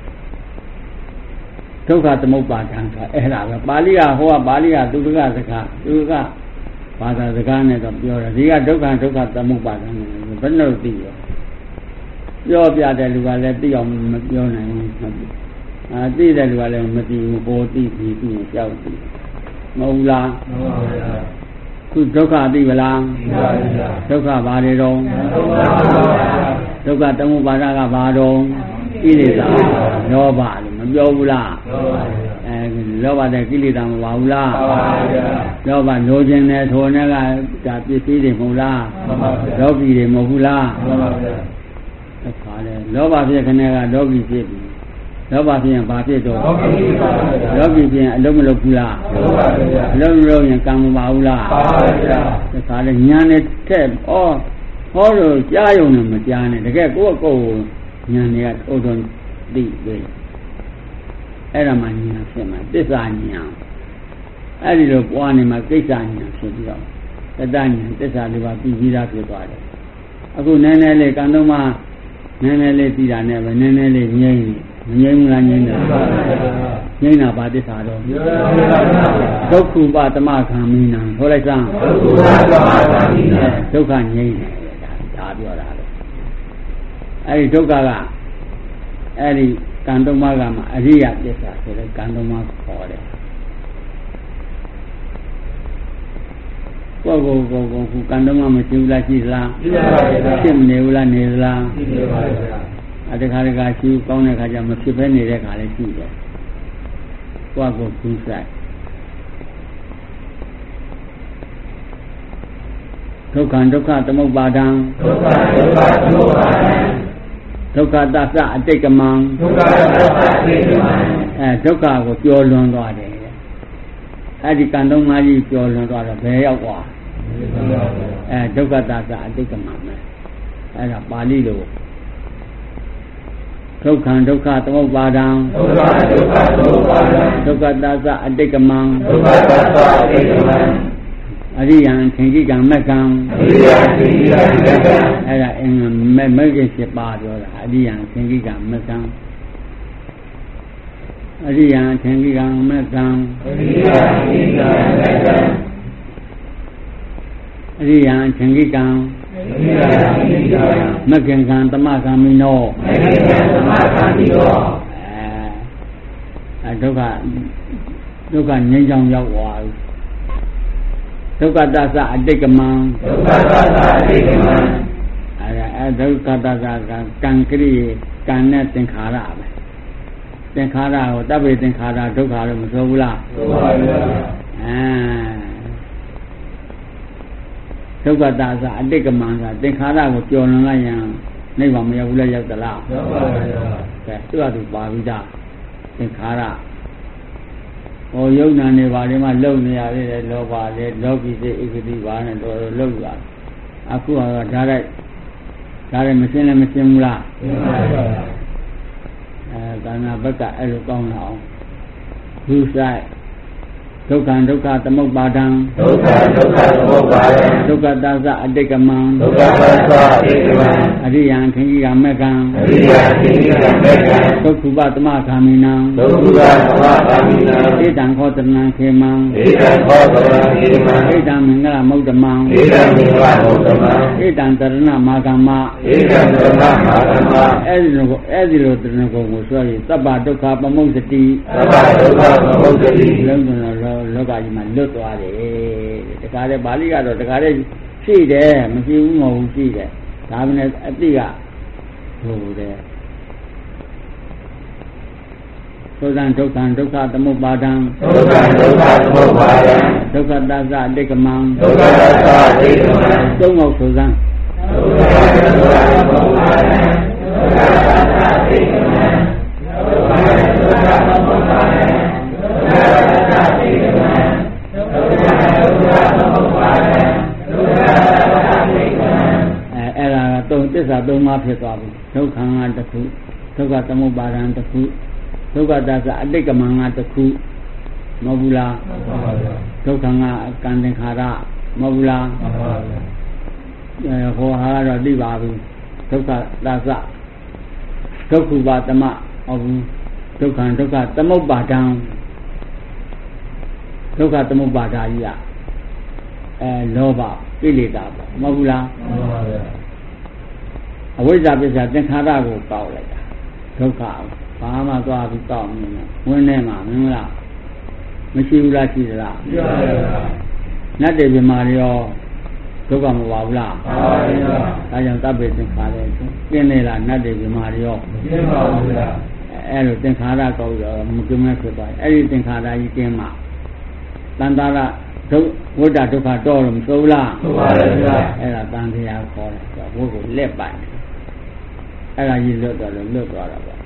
ဒုက္ခသမုပ္ပါဒံကအဲ့ဒါပဲပါဠိကဟောကပါဠိကသူတကစကားသူကဘာသာစကားနဲ့တော့ပြောတယ်ဒီကဒုက္ခဒုက္ခသမုပ္ပါဒံဘယ်လိုသိရောပြောပြတဲ့လူကလည်းသိအောင်မပြောနိုင်ဘူးအာသိတဲ့လူကလည်းမသိဘူးဟောသိပြီးပြီးကြောက်သိမဟုတ်လားမှန်ပါဗျာခုဒုက္ခသိပလားဒုက္ခဘာတွေတော့ဒုက္ခသမုပ္ပါဒကဘာတော့ကိလေသာလောဘလို့မပြောဘူးလားအဲလောဘတဲ့ကိလေသာမပါဘူးလားလောဘလိုချင်တယ်ထိုနဲ့ကဒါပစ္စည်းတွေမဟုတ်လားလောကီတွေမဟုတ်ဘူးလားဒုက္ခလေလောဘဖြစ်ခနဲ့ကလောကီဖြစ်ပြီလောဘဖြစ်ရင်ဘာဖြစ်တော့လောကီဖြစ်ရင်အလုံးမလုံးဘူးလားအလုံးမလုံးရင်ကံမပါဘူးလားပါပါဗျာဒါကလည်းညာနဲ့ထက်ဩဟောလို့ကြားရုံနဲ့မကြားနဲ့တကယ်ကိုယ့်ကိုယ်ညာနဲ့ကဥဒ္ဒံသိပြီအဲ့ဒါမှညာဖြစ်မှာသစ္စာညာအဲ့ဒီလိုပွားနေမှာကိစ္စညာဖြစ်ပြီးတော့တတညာသစ္စာလေးပါပြီးပြီးသားဖြစ်သွားတယ်အခုနည်းနည်းလေးကံတော့မှနည်းနည်းလေးပြီးတာနဲ့ပဲနည်းနည်းလေးငြိမ့်နေငြိမ့်မလားငြိမ့်တယ်ငြိမ့်တာပါသစ္စာတော့ဒုက္ခပတမခံမိနံဆိုလိုက်စမ်းဒုက္ခပတမခံမိနံဒုက္ခငြိမ့်တယ်ဒါပြောတာလေအဲ့ဒီဒုက္ခကအဲ့ဒီကံသုံးပါးကမှအရိယသစ္စာဆိုတဲ့ကံသုံးပါးခေါ်တယ်ကိုယ်ကိုယ်ကိုယ်ကိုယ်ကံသုံးပါးမရှိဘူးလားရှိသလားရှိပါပါဗျာဖြစ်မနေဘူးလားနေသလားရှိပါပါဗျာအတခါတခါရှိကောင်းတဲ့ခါကျမဖြစ်ဘဲနေတဲ့ခါလည်းရှိတယ်ကိုယ်ကိုယ်ကူးဆိုင်ဒုက္ခဒုက္ခသမုပ္ပါဒံဒုက္ခဒုက္ခသမုပ္ပါဒံဒုက္ခသစ္စာအတိတ်ကမံဒုက္ခသစ္စာအတိတ်ကမံအဲဒုက္ခကိုကျော်လွန်သွားတယ်အဲ့ဒီကံသုံးပါးကြီးကျော်လွန်သွားတော့ဘယ်ရောက်သွားအဲဒုက္ခသစ္စာအတိတ်ကမံပဲအဲ့ဒါပါဠိလိုဒုက္ခဒုက္ခသမုပ္ပါဒံဒုက္ခဒုက္ခသမုပ္ပါဒံဒုက္ခသစ္စာအတိတ်ကမံဒုက္ခသစ္စာအတိတ်ကမံအရိယံသင်္ကိကံမက္ကံအရိယံသင်္ကိကံမက္ကံအဲ့ဒါအင်္ဂမေမဂ္ဂင်七ပါးပြောတာအရိယံသင်္ကိကံမက္ကံအရိယံသင်္ကိကံမက္ကံအရိယံသင်္ကိကံမက္ကံအရိယံသင်္ကိကံမက္ကံကံတမကံမိနောမက္ကံကံတမကံမိနောအဲဒုက္ခဒုက္ခငြိမ်းချမ်းရောက်သွားပြီဒုက္ခသစ္စာအတိတ်ကမံဒုက္ခသစ္စာအတိတ်ကမံအဲအဲဒုက္ခသစ္စာကကံကရိကံနဲ့သင်္ခါရပဲသင်္ခါရကိုတပ္ပေသင်္ခါရဒုက္ခလို့မဆိုဘူးလားဆိုပါဘူးအဲဒုက္ခသစ္စာအတိတ်ကမံကသင်္ခါရကိုကျော်လွန်လိုက်ရင်နိဗ္ဗာန်မရောက်ဘူးလားရောက်သလားရောက်ပါဘူးကဲသူ့အတူပါပြီးသားသင်္ခါရဟောယုံနာနေပါလေမှလုံနေရသေးတယ်လောဘလေလောကီစိတ်ဧကတိပါနဲ့တော်တော်လုံရအခုကတော့ဓာတ်ရိုက်ဓာတ်ရိုက်မရှင်းလည်းမရှင်းဘူးလားရှင်းပါပါအဲကာနာဘက်ကအဲ့လိုကောင်းလာအောင်သူဆိုင်ဒုက္ခဒုက္ခသမုပ္ပါဒံဒုက္ခဒုက္ခသမုပ္ပါဒံဒုက္ခသစ္စာအတိတ်ကမံဒုက္ခသစ္စာအတိတ်ကမံအရိယံသင်္ကိကမက္ကံအရိယံသင်္ကိကမက္ကံဒုက္ခပတမဂာမိနံဒုက္ခပတမဂာမိနံဧတံခောတနံခေမံဧတံခောတနံခေမံဧတံမင်္ဂလမုဒ္ဓမံဧတံမင်္ဂလမုဒ္ဓမံဧတံတရဏမာဂမဧတံတရဏမာဂမအဲ့ဒီလိုအဲ့ဒီလိုတရဏကိုကိုဆိုရင်သဗ္ဗဒုက္ခပမုစ္စတိသဗ္ဗဒုက္ခပမုစ္စတိလုံးစုံတော့လောကကြီးမှာလွတ်သွားတယ်တခါတည်းပါဠိကတော့တခါတည်းရှိတယ်မရှိဘူးမဟုတ်ဘူးရှိတယ်ဒါမှလည်းအတိကဟိုတဲ့သောတံဒုက္ခဒုက္ခသမုပ္ပါဒံဒုက္ခဒုက္ခသမုပ္ပါဒံဒုက္ခသစ္စာအတိတ်ကမံဒုက္ခသစ္စာအတိတ်ကမံသုံးအောင်ဆိုစမ်းဒုက္ခဒုက္ခသမုပ္ပါဒံဒုက္ခသစ္စာအတိတ်ကမံဒုက္ခဒုက္ခသမုပ္ပါဒံဒုက္ခသစ္စာအတိတ်ကမံဒုက္ခဒုက္ခသမုပ္ပါဒံဒုက္ခသစ္စာအတိတ်ကမံအဲအဲ့ဒါကသုံးသစ္စာသုံးပါးဖြစ်သွားပြီဒုက္ခကတစ်ခုဒုက္ခသမုပ္ပါဒံတစ်ခုဒုက္ခသစ္စာအတိတ်ကမံကတစ်ခုမဟုတ်ဘူးလားမှန်ပါဗျာဒုက္ခကကံသင်္ခါရမဟုတ်ဘူးလားမှန်ပါဗျာအဲဟောဟာတော့သိပါပြီဒုက္ခသစ္စာဒုက္ခပါတမဟုတ်ဘူးဒုက္ခဒုက္ခသမုပ္ပါဒံဒုက္ခသမုပ္ပါဒာကြီးကအဲလောဘကိလေသာပေါ့မဟုတ်ဘူးလားမှန်ပါဗျာအဝိဇ္ဇာပစ္စယသင်္ခါရကိုကောက်လိုက်တာဒုက္ခဘာမှသွားပြီးကောက်နေတယ်ဝင်းထဲမှာမင်းလားမရှိဘူးလားရှိသလားရှိပါဗျာနတ်တွေပြမာရောဒုက္ခမပါဘူးလားပါပါဗျာဒါကြောင့်တပ်ပေသင်္ခါရကျင်းနေလားနတ်တွေပြမာရောမကျင်းပါဘူးဗျာအဲ့လိုသင်္ခါရကောက်ရောမကျုံမဲ့ဖြစ်သွားအဲ့ဒီသင်္ခါရကြီးကျင်းမှာတန်တာရဒုဝိတ္တဒုက္ခတော့လို့မဆိုးလားဆိုပါရဲ့ဗျာအဲ့ဒါတန်ခရာခေါ်တယ်ဝိုးကိုလက်ပိုက်အဲ့ဒါကြီးလွတ်တော့လို့လွတ်သွားတာပေါ့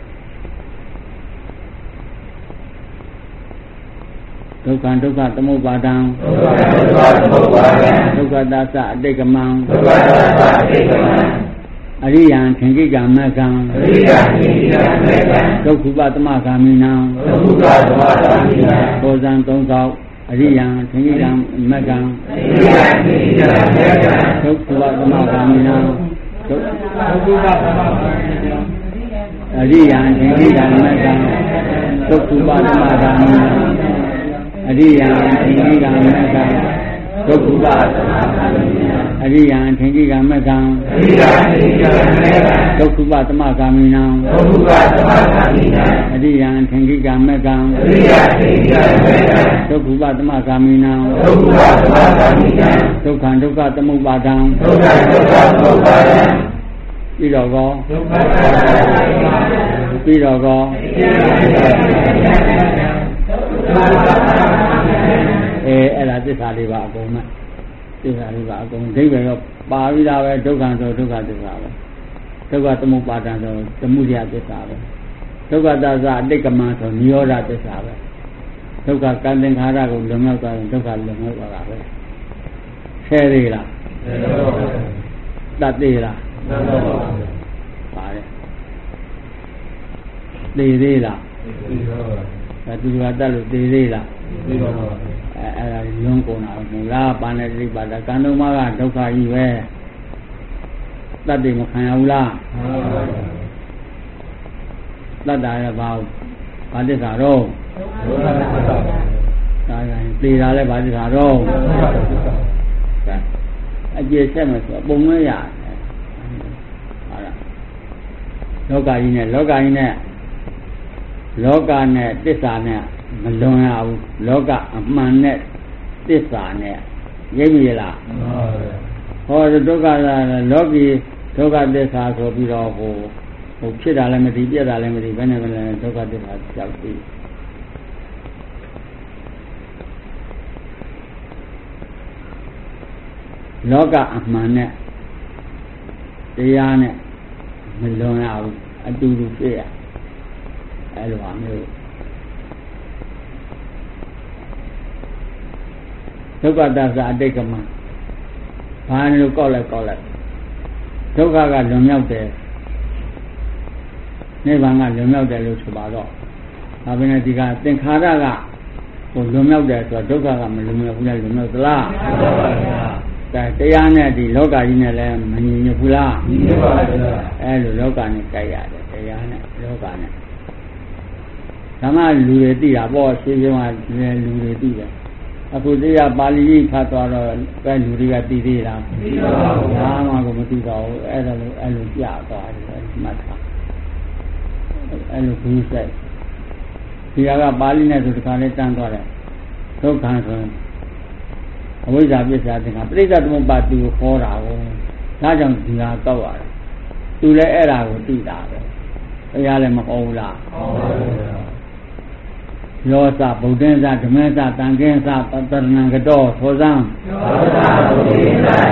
ဒုက္ခဒုက္ခသမုပ္ပါဒံဒုက္ခဒုက္ခသမုပ္ပါဒံဒုက္ခသစ္စအတိတ်ကမံဒုက္ခသစ္စအတိတ်ကမံအရိယံသင်္ကိကမကံအရိယံသင်္ကိကမကံဒုက္ခပသမဂာမိနံဒုက္ခပသမဂာမိနံဘောဇံသုံးသောအရိယံသင်္ကိကမကံအရိယံသင်္ကိကမကံဒုက္ခပသမဂာမိနံဒုက္ခပသမဂာမိနံအရိယံသင်္ကိကမကံဒုက္ခပသမဂာမိနံအရိယံသင်္ကိကမကံဒုက္ခပသမဂာမိနံအရိယံသင်္ကိကမကံအရိယံသင်္ကိကမကံဒုက္ခပသမဂာမိနံဒုက္ခပသမဂာမိနံအရိယံသင်္ကိကမကံအရိယံသင်္ကိကမကံဒုက္ခပသမဂာမိနံဒုက္ခပသမဂာမိနံဒုက္ခဒုက္ခသမုပ္ပါဒံဒုက္ခဒုက္ခသမုပ္ပါဒံပြီးတော့ကောဒုက္ခဒုက္ခသမုပ္ပါဒံပြီးတော့ကောအဲအဲ့ဒါသစ္စာလေးပါအကုန်မှသစ္စာလေးပါအကုန်ဒိဗ္ဗေတော့ပါပြီးသားပဲဒုက္ခဆိုဒုက္ခသစ္စာပဲဒုက္ခသမုပ္ပါဒံဆိုသမုဒယသစ္စာပဲဒုက္ခသစ္စာအတိတ်ကမဆိုနိရောဓသစ္စာပဲဒုက္ခကံသင်္ခါရကိုလွန်မြောက်သွားရင်ဒုက္ခလွန်မြောက်သွားတာပဲဆဲသေးလားဆဲတော့တတ်သေးလားတတ်တော့ပါတယ်သေးသေးလားသေးတော့ဒါသူကတတ်လို့သေးသေးလားသေးတော့အဲအဲ့ဒါလွန်ကုန်တာမဟုတ်လားပါဏတိပါဒကံတော်မှာကဒုက္ခကြီးပဲတတ်တယ်မခံရဘူးလားတတ်တာရပါဘာသစ္စာတော့ဒုက္ခသစ္စာဒါရင်သေတာလည်းဘာသစ္စာတော့အကျေဆက်မယ်ဆိုပုံမရဟာလားလောကကြီးနဲ့လောကကြီးနဲ့လောကနဲ့သစ္စာနဲ့မလွန်ရဘူးလောကအမှန်နဲ့သစ္စာနဲ့ရိပ်ပြီလားဟောဒုက္ခလောကီဒုက္ခသစ္စာဆိုပြီးတော့ဟိုဟိုဖြစ်တာလည်းမသိပြက်တာလည်းမသိဘယ်နဲ့မလဲဒုက္ခသစ္စာကြောက်ပြီးလောကအမှန်နဲ့တရားနဲ့မလွန်ရဘူးအတူတူဖြစ်ရအဲ့လိုဟာမျိုးဒုက္ခသစ္စာအတိတ်ကမဘာလို့ကောက်လိုက်ကောက်လိုက်ဒုက္ခကလွန်မြောက်တယ်နိဗ္ဗာန်ကလွန်မြောက်တယ်လို့ဆိုပါတော့ဒါပေမဲ့ဒီကသင်္ခါရကဟိုလွန်မြောက်တယ်ဆိုတော့ဒုက္ခကမလွန်မြောက်ဘူးလားလွန်မြောက်သလားမှန်ပါဗျာဒါတရားနဲ့ဒီလောကကြီးနဲ့လည်းမညီညွတ်ဘူးလားညီညွတ်ပါဗျာအဲ့လိုလောကနဲ့ကြိုက်ရတယ်တရားနဲ့လောကနဲ့ဒါမှလူတွေသိတာပေါ့ရှင်းရှင်းကလူတွေသိတယ်အခုတရားပါဠိကြီးဖတ်သွားတော့ပဲလူတွေကသိသေးလားမသိပါဘူးဘာမှကိုမသိတော့ဘူးအဲ့ဒါလိုအဲ့လိုကြသွားတယ်မှတ်ထားအဲ့လိုဘူးဆိုင်ဒီကပါဠိနဲ့ဆိုတခါလေးတန်းသွားတယ်ဒုက္ခဆိုအဝိဇ္ဇာပစ္စယသင်္ခါပရိစ္ဆေသမုပ္ပါဒ်ကိုခေါ်တာကိုဒါကြောင့်ဒီဟာကောက်ရတယ်သူလည်းအဲ့ဒါကိုသိတာပဲတရားလည်းမဟုတ်ဘူးလားဟုတ်ပါဘူးယောသဗုဒ္ဓံသဓမ္မံသတံခေသပတ္တရဏံကတောသောဇံယောသဗုဒ္ဓံသဓမ္မံသတ္တရဏံ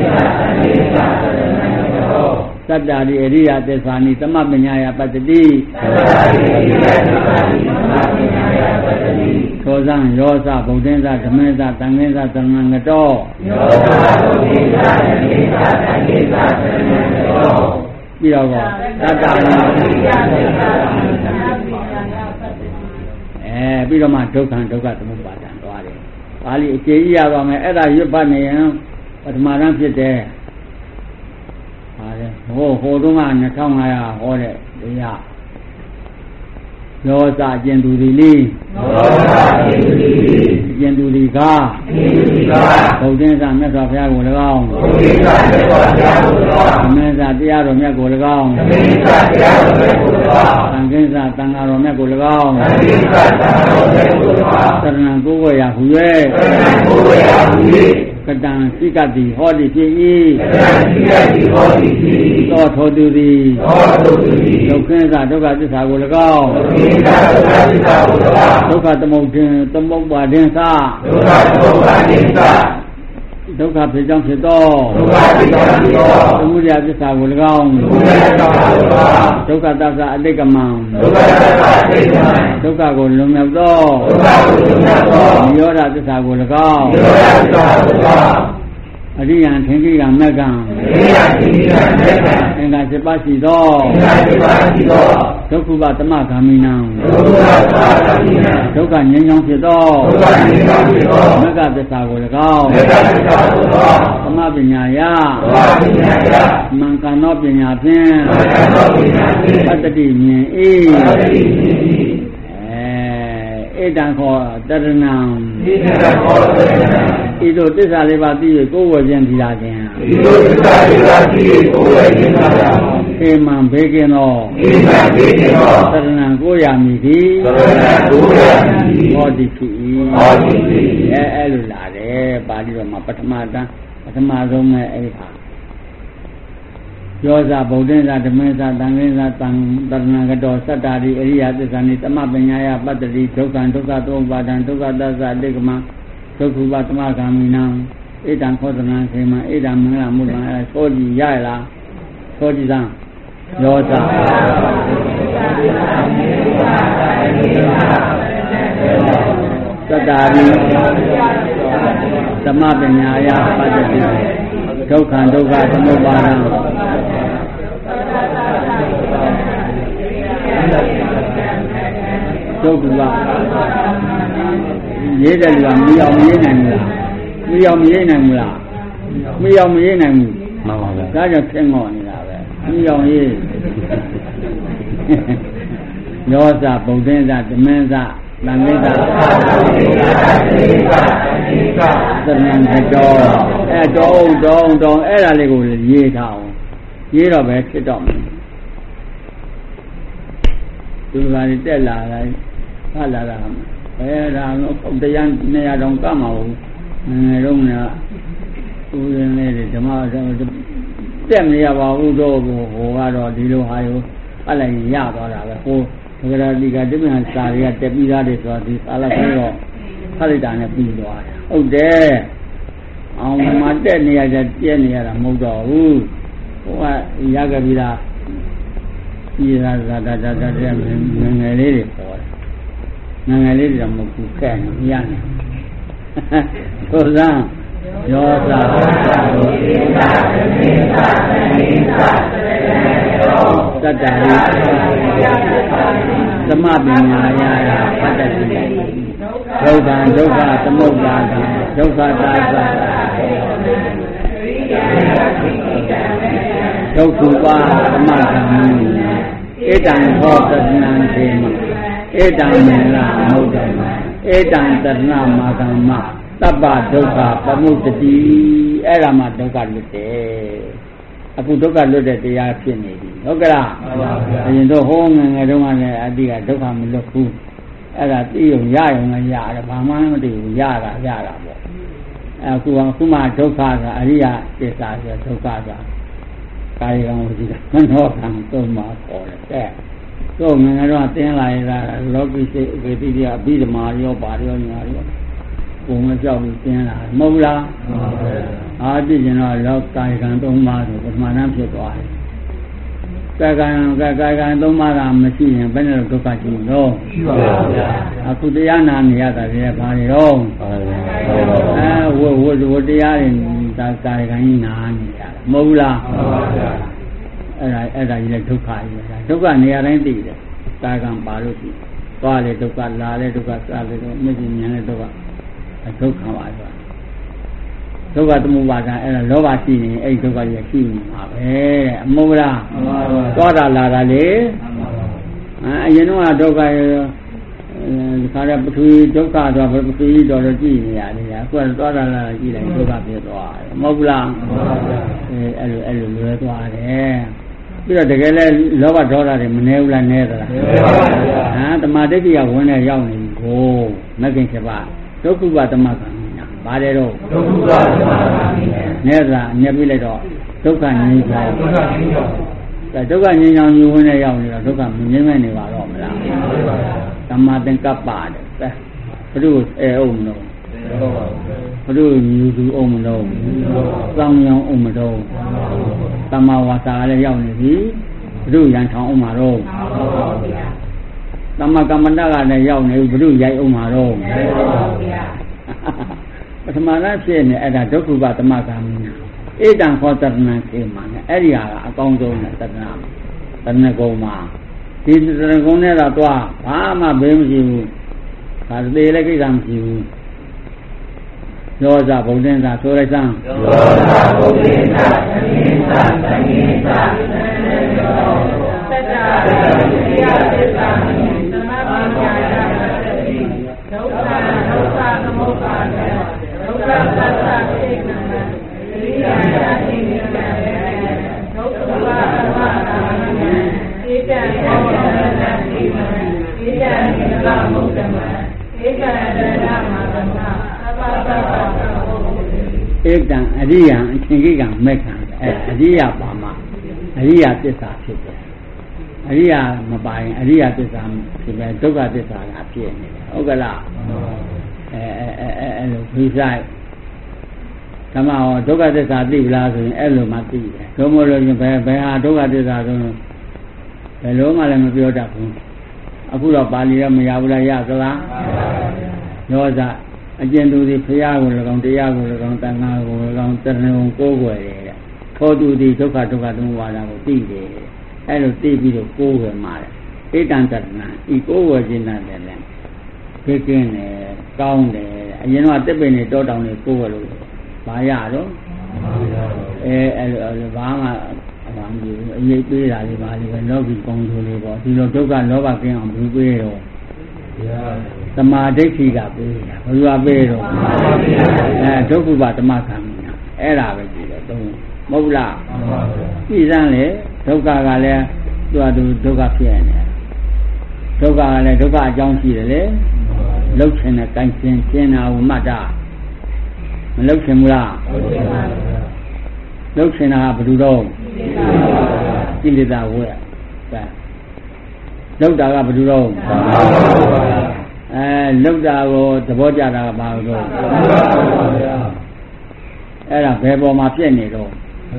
ကတောသတ္တာရိအရိယသစ္စာနိသမပညာယပတ္တိသတ္တာရိအရိယသစ္စာနိသမပညာယပတ္တိသောဇံယောသဗုဒ္ဓံသဓမ္မံသတံခေသတရဏံကတောယောသဗုဒ္ဓံသဓမ္မံသတံခေသတရဏံကတောပြီးတော့သတ္တာရိအရိယသစ္စာနိသမပညာယပတ္တိအဲပြီးတော့မှဒုက္ခဒုက္ခသမုပ္ပါဒံသွားတယ်။ပါဠိအခြေကြီးရပါမယ်အဲ့ဒါရွတ်ပတ်နေရင်ပထမတန်းဖြစ်တယ်။ဟာလေဟိုဟိုတုန်းကနှစ်ထောင်ငါးရာဟောတဲ့တရားယောဇကျင်သူဒီလေးယောဇကျင်သူဒီလေးကျင်သူဒီကားကျင်သူဒီကားဘုဒ္ဓံသမြတ်စွာဘုရားကို၎င်းဘုဒ္ဓံသမြတ်စွာဘုရားကို၎င်းအမေဇာတတရားတော်မြတ်ကို၎င်းသမ္မိသတရားတော်မြတ်ကို၎င်းသံဃင်းစာသံဃာတော်မြတ်ကို၎င်းသံဃင်းစာသံဃာတော်မြတ်ကို၎င်းသရဏံကိုယ်ဝေယဟူ၍သရဏံကိုယ်ဝေယဟူ၍ကတံစိကတိဟောတိဖြစ်၏ကတံစိကတိဟောတိဖြစ်၏သောထိုသူသည်သောထိုသူသည်ဒုက္ခသဒုက္ခသစ္စာကို၎င်းဒုက္ခသဒုက္ခသစ္စာကို၎င်းဒုက္ခသမုဒ္ဒင်သမုပ္ပါဒင်္စဒုက္ခသမုပ္ပါဒင်္စဒုက္ခဖြစ်ကြောင်းဖြစ်သောဒုက္ခဖြစ်ကြောင်းဖြစ်သောသမုဒယသစ္စာကို၎င်းသမုဒယသစ္စာကို၎င်းဒုက္ခသစ္စာအတိတ်ကမံဒုက္ခသစ္စာအတိတ်ကမံဒုက္ခကိုလွန်မြောက်သောဒုက္ခကိုလွန်မြောက်သောနိရောဓသစ္စာကို၎င်းနိရောဓသစ္စာကို၎င်းအရိယံသင်္ကိကမက္ကံအရိယံသင်္ကိကမက္ကံအင်္ဂါစေပါရှိသောအင်္ဂါစေပါရှိသောဒုက္ခပသမဂ ामि နံဒုက္ခပသမဂ ामि နံဒုက္ခငြိမ်းချမ်းဖြစ်သောဒုက္ခငြိမ်းချမ်းဖြစ်သောမက္ကသစ္စာကို၎င်းမက္ကသစ္စာကို၎င်းသမပညာယသမပညာယမင်္ဂနောပညာဖြင့်မင်္ဂနောပညာဖြင့်အတ္တိမြင်၏အတ္တိမြင်၏ဧတံခောတရဏံဣတံခောတရဏံဤသို့သစ္စာလေးပါးသိ၍ကိုယ်ဝယ်ခြင်းဒီလာခြင်းဤသို့သစ္စာလေးပါးသိ၍ကိုယ်ဝယ်ခြင်းဒီလာခြင်းဧမံဘေကင်းသောဧမံဘေကင်းသောတရဏံကိုရာမိသည်တရဏံကိုရာမိသည်ဟောတိဖြစ်၏ဟောတိဖြစ်၏အဲအဲ့လိုလာတယ်ပါဠိတော်မှာပထမတန်းပထမဆုံးနဲ့အဲ့ဒီဟာယောဇဗုဒ္ဓင်္ဇဓမ္မင်္ဇသံဃင်္ဇသံတရဏဂတောသတ္တာရိအရိယသစ္စာနိသမပညာယပတ္တိဒုက္ခံဒုက္ခသောဥပါဒံဒုက္ခသစ္စာအတိတ်ကမဒုက္ခပသမဂ ामि နံဣဒံခောသနံခေမဣဒံမင်္ဂလမုဒ္ဒံအဲသောကြည့်ရလားသောကြည့်စမ်းယောဇသတ္တာရိသမပညာယပတ္တိဒုက္ခံဒုက္ခသမုပ္ပါဒံဒုက္ခကရေးတယ်လူကမီအောင်မရေးနိုင်ဘူးလားမီအောင်မရေးနိုင်ဘူးလားမီအောင်မရေးနိုင်ဘူးမှန်ပါဗျာဒါကြောင့်ဖြစ်ငေါ်နေတာပဲမီအောင်ရေးယောဇဗုဒ္ဓင်္ဇဓမ္မင်္ဇသံဃိတသရဏံတော်အဲတော်တော်တော်အဲ့ဒါလေးကိုရေးထားအောင်ရေးတော့ပဲဖြစ်တော့မယ်သူကလည်းတက်လာလိုက်ဖတ်လာတာအဲဒါတော့တရားနေရာတော့ကမှာဘူးငယ်တော့ကဦးရင်းလေးဓမ္မတက်မရပါဘူးတော့ဟိုကတော့ဒီလိုဟာရောဖတ်လိုက်ရသွားတာပဲဟိုဒဂရတိကတမန်စာတွေကတက်ပြီးသားတယ်ဆိုတော့ဒီစာလိုက်ပြီးတော့ဖတ်လိုက်တာနဲ့ပြီးသွားတယ်ဟုတ်တယ်အောင်မတက်နေရကြပြည့်နေရတာမဟုတ်တော့ဘူးဟိုကရခဲ့ပြီးသားဒီရာဇာတာတာတာတဲ့ငယ်ငယ်လေးတွေပေါ်တယ်ငယ်ငယ်လေးတွေတော့မဟုတ်ဘူးခက်နေရနေသို့စမ်းယောဇာသတ္တရိသမပညာယပတ္တိဒုက္ခဒုက္ခသမုပ္ပါဒံဒုက္ခတာသဒုက္ခပါသမဂ ामि ဧတံဟောတဏံခေမဧတံမင်္ဂလမုဒ္ဒံဧတံတဏမာကမ္မတပ္ပဒုက္ခပမုတ္တိအဲ့ဒါမှဒုက္ခလွတ်တယ်အခုဒုက္ခလွတ်တဲ့တရားဖြစ်နေပြီဟုတ်ကလားမှန်ပါဗျာအရင်တော့ဟောငယ်ငယ်တုန်းကလည်းအတိကဒုက္ခမလွတ်ဘူးအဲ့ဒါသိုံရရုံနဲ့ရတယ်ဘာမှမသိဘူးရတာရတာပေါ့အခုအခုမှဒုက္ခကအရိယသစ္စာဆိုဒုက္ခကကာယကံဝစီကမနောကံသုံးပါပေါ်တယ်တဲ့တော့ငယ်ငယ်တော့တင်းလာရတာလောကိစိတ်အဂတိတိအဘိဓမ္မာရောပါရောညာရောပုံမကြောက်ပြီးတင်းလာမဟုတ်လားမှန်ပါဗျာအားပြည့်ကျင်တော့လောကာယကံသုံးပါဆိုပထမနှဖြစ်သွားတယ်ကာယကံကာယကံသုံးပါကမရှိရင်ဘယ်နဲ့ဒုက္ခရှိလို့ရှိပါဗျာအခုတရားနာနေရတာလည်းဘာတွေတော့အဲဝဝဝတရားတွေဒါကာယကံကြီးနာနေရတာမဟုတ်လားမှန်ပါဗျာအဲ့ဒါအဲ့ဒါကြီးလည်းဒုက္ခကြီးပဲဒုက္ခနေရာတိုင်းသိတယ်ကာယကံပါလို့သိသွားလေဒုက္ခလာလေဒုက္ခစားလေတော့မျက်စိမြင်လေဒုက္ခဒုက္ခပါဆိုဒုက္ခသမုပ္ပါဒံအဲ့ဒါလောဘရှိနေအဲ့ဒုက္ခကြီးရှိနေမှာပဲအမဟုတ်လားမှန်ပါပါသွားတာလာတာလေမှန်ပါပါအရင်တော့ဒုက္ခဒီခါရပထဝီဒုက္ခတော့ပထဝီတော်တော့ကြည့်နေရတယ်အခုကသွားတာလာကြည့်လိုက်ဒုက္ခဖြစ်သွားတယ်မဟုတ်လားမှန်ပါပါအဲအဲ့လိုအဲ့လိုလွယ်သွားတယ်ပြီးတော့တကယ်လဲလောဘဒေါသတွေမနေဘူးလားနေသလားနေပါပါဗျာဟမ်တမာဒိဋ္ဌိကဝင်နေရောက်နေကိုမဂ္ဂင်ချက်ပါဒုက္ခပတမကံညာပါတယ်တော့ဒုက္ခပတမကံနေသလားညက်ပြီးလိုက်တော့ဒုက္ခငြိမ်းချမ်းဒုက္ခငြိမ်းချမ်းဒါဒုက္ခငြိမ်းချမ်းမျိုးဝင်နေရောက်နေတော့ဒုက္ခမငြိမ်းမဲနေပါတော့မလားမှန်ပါဗျာတမာသင်္ကပ္ပတဲ့ဘယ်သူအဲအောင်မလို့ဘုရားမြူသူအောင်မလို့စောင်းရောင်အောင်မတော့တမဝါစာလည်းရောက်နေပြီဘုရားရန်ထောင်အောင်မှာတော့တမကမ္မန္တကလည်းရောက်နေပြီဘုရားရိုက်အောင်မှာတော့ပထမနာဖြစ်နေအဲ့ဒါဒုက္ခပတမကံဧတံခောတရဏံခေမှာနဲ့အဲ့ဒီဟာကအကောင်းဆုံးနဲ့တဏ္ဍာတဏ္ဍကုံမှာဒီတဏ္ဍကုံနဲ့တော့သွားဘာမှဘေးမရှိဘူးဒါသေးလည်းကိစ္စမရှိဘူးရောဇဘုံတင်သာဆိုလိုက်စမ်းရောဇဘုံတင်သာသမင်းသာသမင်းသာသတ္တတရားသစ္စာသမပညာယာတိဒုက္ခဒုက္ခသမုပ္ပါဒဒုက္ခသစ္စာသိက္ခာဣရိယာတိနိဗ္ဗာန်ဒုက္ခဝါဝါတာဧကံဘောဓနာတိမဧကံနိဗ္ဗာန်မုတ္တမဧကံဒနာမသမဧကံအရိယံအချင်းကိကံမဲ့ခံအဲအရိယပါမှာအရိယသစ္စာဖြစ်တယ်အရိယမပါရင်အရိယသစ္စာဖြစ်ပဲဒုက္ခသစ္စာကဖြစ်နေတယ်ဟုတ်ကလားအဲအဲအဲအဲလိုဖိဆိုင်ဓမ္မဟောဒုက္ခသစ္စာသိပြီလားဆိုရင်အဲ့လိုမှသိတယ်ဒုမလို့ရင်ဘယ်ဘယ်ဟာဒုက္ခသစ္စာဆိုရင်ဘယ်လိုမှလည်းမပြောတတ်ဘူးအခုတော့ပါဠိရမရဘူးလားရသလားရောဇအကျဉ်သူတွေဖရာကို၎င်းတရားကို၎င်းတဏှာကို၎င်းတဏှုံကိုးကွယ်တယ်တဲ့သောသူတွေဒုက္ခဒုက္ခသုံးပါးတာကိုသိတယ်အဲ့လိုသိပြီးတော့ကိုးကွယ်မှာတယ်ဧတံတဏှာဤကိုးကွယ်ခြင်းနဲ့လည်းကိကင်းတယ်ကောင်းတယ်အရင်တော့တစ်ပင်တွေတောတောင်တွေကိုးကွယ်လို့ဘာရတော့အဲအဲ့လိုဘာမှဘာမှမဖြစ်ဘူးအရေးပေးတာလေးပါလေးပဲလောကီကုံသူလေးပေါ့ဒီလိုဒုက္ခလောဘကင်းအောင်ဘူးပေးတော့သမာဓိဋ္ဌိကပေးတာဘယ်လိုပေးတော့အဲဒုက္ခပဓမ္မခံတာအဲ့ဒါပဲကြည့်တယ်သုံးမဟုတ်လားကြည့်စမ်းလေဒုက္ခကလည်းသူ့အတူဒုက္ခဖြစ်နေတယ်ဒုက္ခကလည်းဒုက္ခအကြောင်းရှိတယ်လေလှုပ်ချင်တဲ့ကိုင်းခြင်းကျင်နာဝမတ္တမလှုပ်ချင်ဘူးလားလှုပ်ချင်တာကဘယ်လိုတော့ကိလေသာဝဲအဲလှုပ်တာကဘယ်လိုတော့အဲလှုပ်တာကိုသဘောကျတာကဘာလို့အဲ့ဒါဘယ်ပေါ်မှာပြည့်နေတော့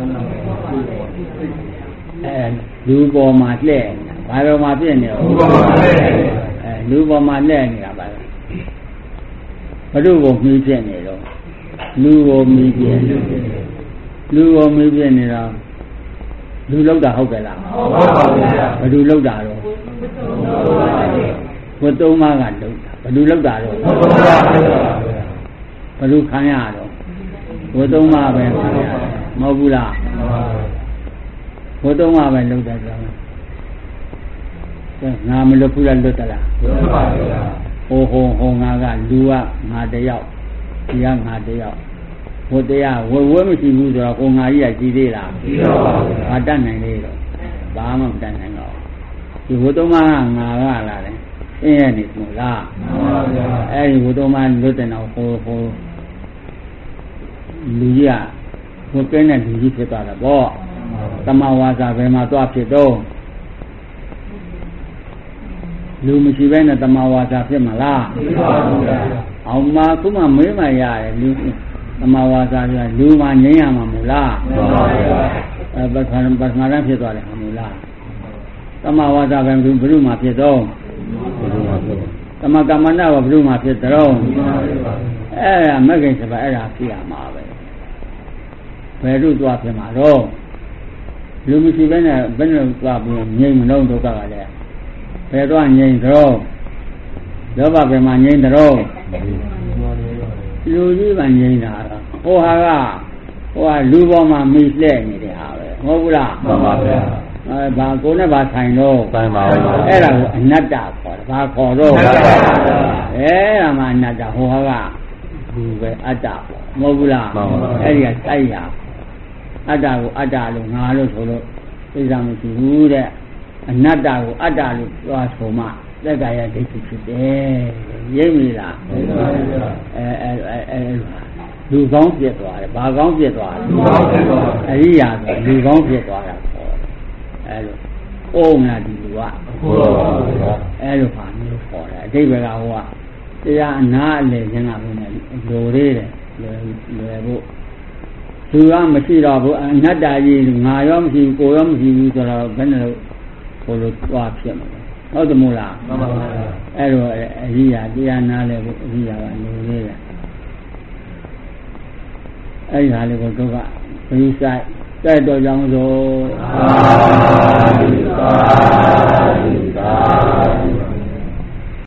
အဲလူပေါ်မှာလှဲ့ဘာပေါ်မှာပြည့်နေတော့အဲလူပေါ်မှာလှဲ့နေတာပါဘုရုကိုမြည်ပြည့်နေတော့လူကိုမြည်ပြည့်လူကိုမြည်ပြည့်နေတော့လူလှုပ်တာဟုတ်ကဲ့လားဟုတ်ပါဘူးဗျာဘယ်သူလှုပ်တာတော့ဝတ်သုံးပါးကလှုပ်တာဘယ်သူလှုပ်တာတော့ဘယ်သူခံရတော့ဝတ်သုံးပါးပဲခံရမဟုတ်ဘူးလားဝတ်သုံးပါးပဲလှုပ်တယ်ဆိုတော့ငါမလှုပ်ဘူးလားလွတ်သလားလွတ်ပါဗျာဟိုဟိုဟိုငါကလူကငါတယောက်ဒီကငါတယောက်ဝတ်တရားဝတ်ဝဲမရှိဘူးဆိုတော့ဟိုငါကြီးကကြီးသေးလားကြီးတော့ပါဗျာဘာတတ်နိုင်လေတော့ဘာမှမတတ်နိုင်တော့ဒီဝတ်သုံးပါးကငါကလာတယ်အင်းရနေမို့လားမှန်ပါဗျာအဲ့ဒီဝတ်သုံးပါးလွတ်တယ်တော့ဟိုဟိုလူကြီးကဝတ်ကင်းတဲ့လူကြီးဖြစ်သွားတာပေါ့တမဝါစာဘယ်မှာသွားဖြစ်တော့လူမရှိဘဲနဲ့တမဝါစာဖြစ်မှာလားဖြစ်ပါဘူးဗျာအောင်မှာခုမှမေးမှရတယ်လူတမဝါစာကလူမှငြိမ်းရမှာမို့လားမှန်ပါဗျာအဲပခါပခါရဖြစ်သွားတယ်မို့လားတမဝါစာပဲဘယ်လိုမှဖြစ်တော့တမကမ္မန္တကဘယ်လိုမှဖြစ်တော့အဲ့ဒါမဂ္ဂင်စပါအဲ့ဒါဖြစ်ရမှာပဲဘယ်လိုသွားဖြစ်မှာတော့လူမရှိဘဲနဲ့ဘယ်လိုသွားပြီးငြိမ်းမလို့ဒုက္ခကလည်းဘယ်တော့ငြိမ်းတော့လောဘဘယ်မှာငြိမ်းတော့လူကြီးကငြိမ်းတာဟိုဟာကဟိုဟာလူပေါ်မှာမိလှဲ့နေတဲ့ဟာပဲမဟုတ်ဘူးလားမှန်ပါဗျာအဲဘာကိုနဲ့ဘာဆိုင်တော့ဆိုင်ပါဘူးအဲ့ဒါကိုအနတ္တခေါ်တယ်ဘာခေါ်တော့အဲ့ဒါမှအနတ္တဟိုဟာကလူပဲအတ္တပေါ့မဟုတ်ဘူးလားမှန်ပါအဲ့ဒီကတိုက်ရအတ္တကိုအတ္တလို့ငါလို့ဆိုလို့သိစားမရှိဘူးတဲ့အနတ္တကိုအတ္တလို့သွားဆိုမှသက္ကာယဒိဋ္ဌိဖြစ်တယ်ရိပ်မိလားအဲအဲအဲလူကောင်းပြည့်သွားတယ်ဘာကောင်းပြည့်သွားလဲလူကောင်းပြည့်သွားအရိယာဆိုလူကောင်းပြည့်သွားတာပေါ့အဲလိုအိုးငါဒီလူကအဲလိုပါမျိုးခေါ်တယ်အတိတ်ဘက်ကဟိုကတရားအနာအလယ်ခြင်းကဘုန်းနဲ့လိုသေးတယ်လွယ်လွယ်ဖို့သူကမရှိတော့ဘူးအနတ္တကြီးငါရောမရှိဘူးကိုရောမရှိဘူးဆိုတော့ဘယ်နဲ့လို့ဘို့လို့သွားဖြစ်မှာဟုတ်တယ်မို့လားမှန်ပါပါအဲ့တော့အရိယာတရားနာလဲဖို့အရိယာကလိုသေးတယ်အဲ့ဒီဟာလေးကိုတို့ကဘိဆိုင်တဲ့တော်ကြောင့်ဆိုသာသာသာ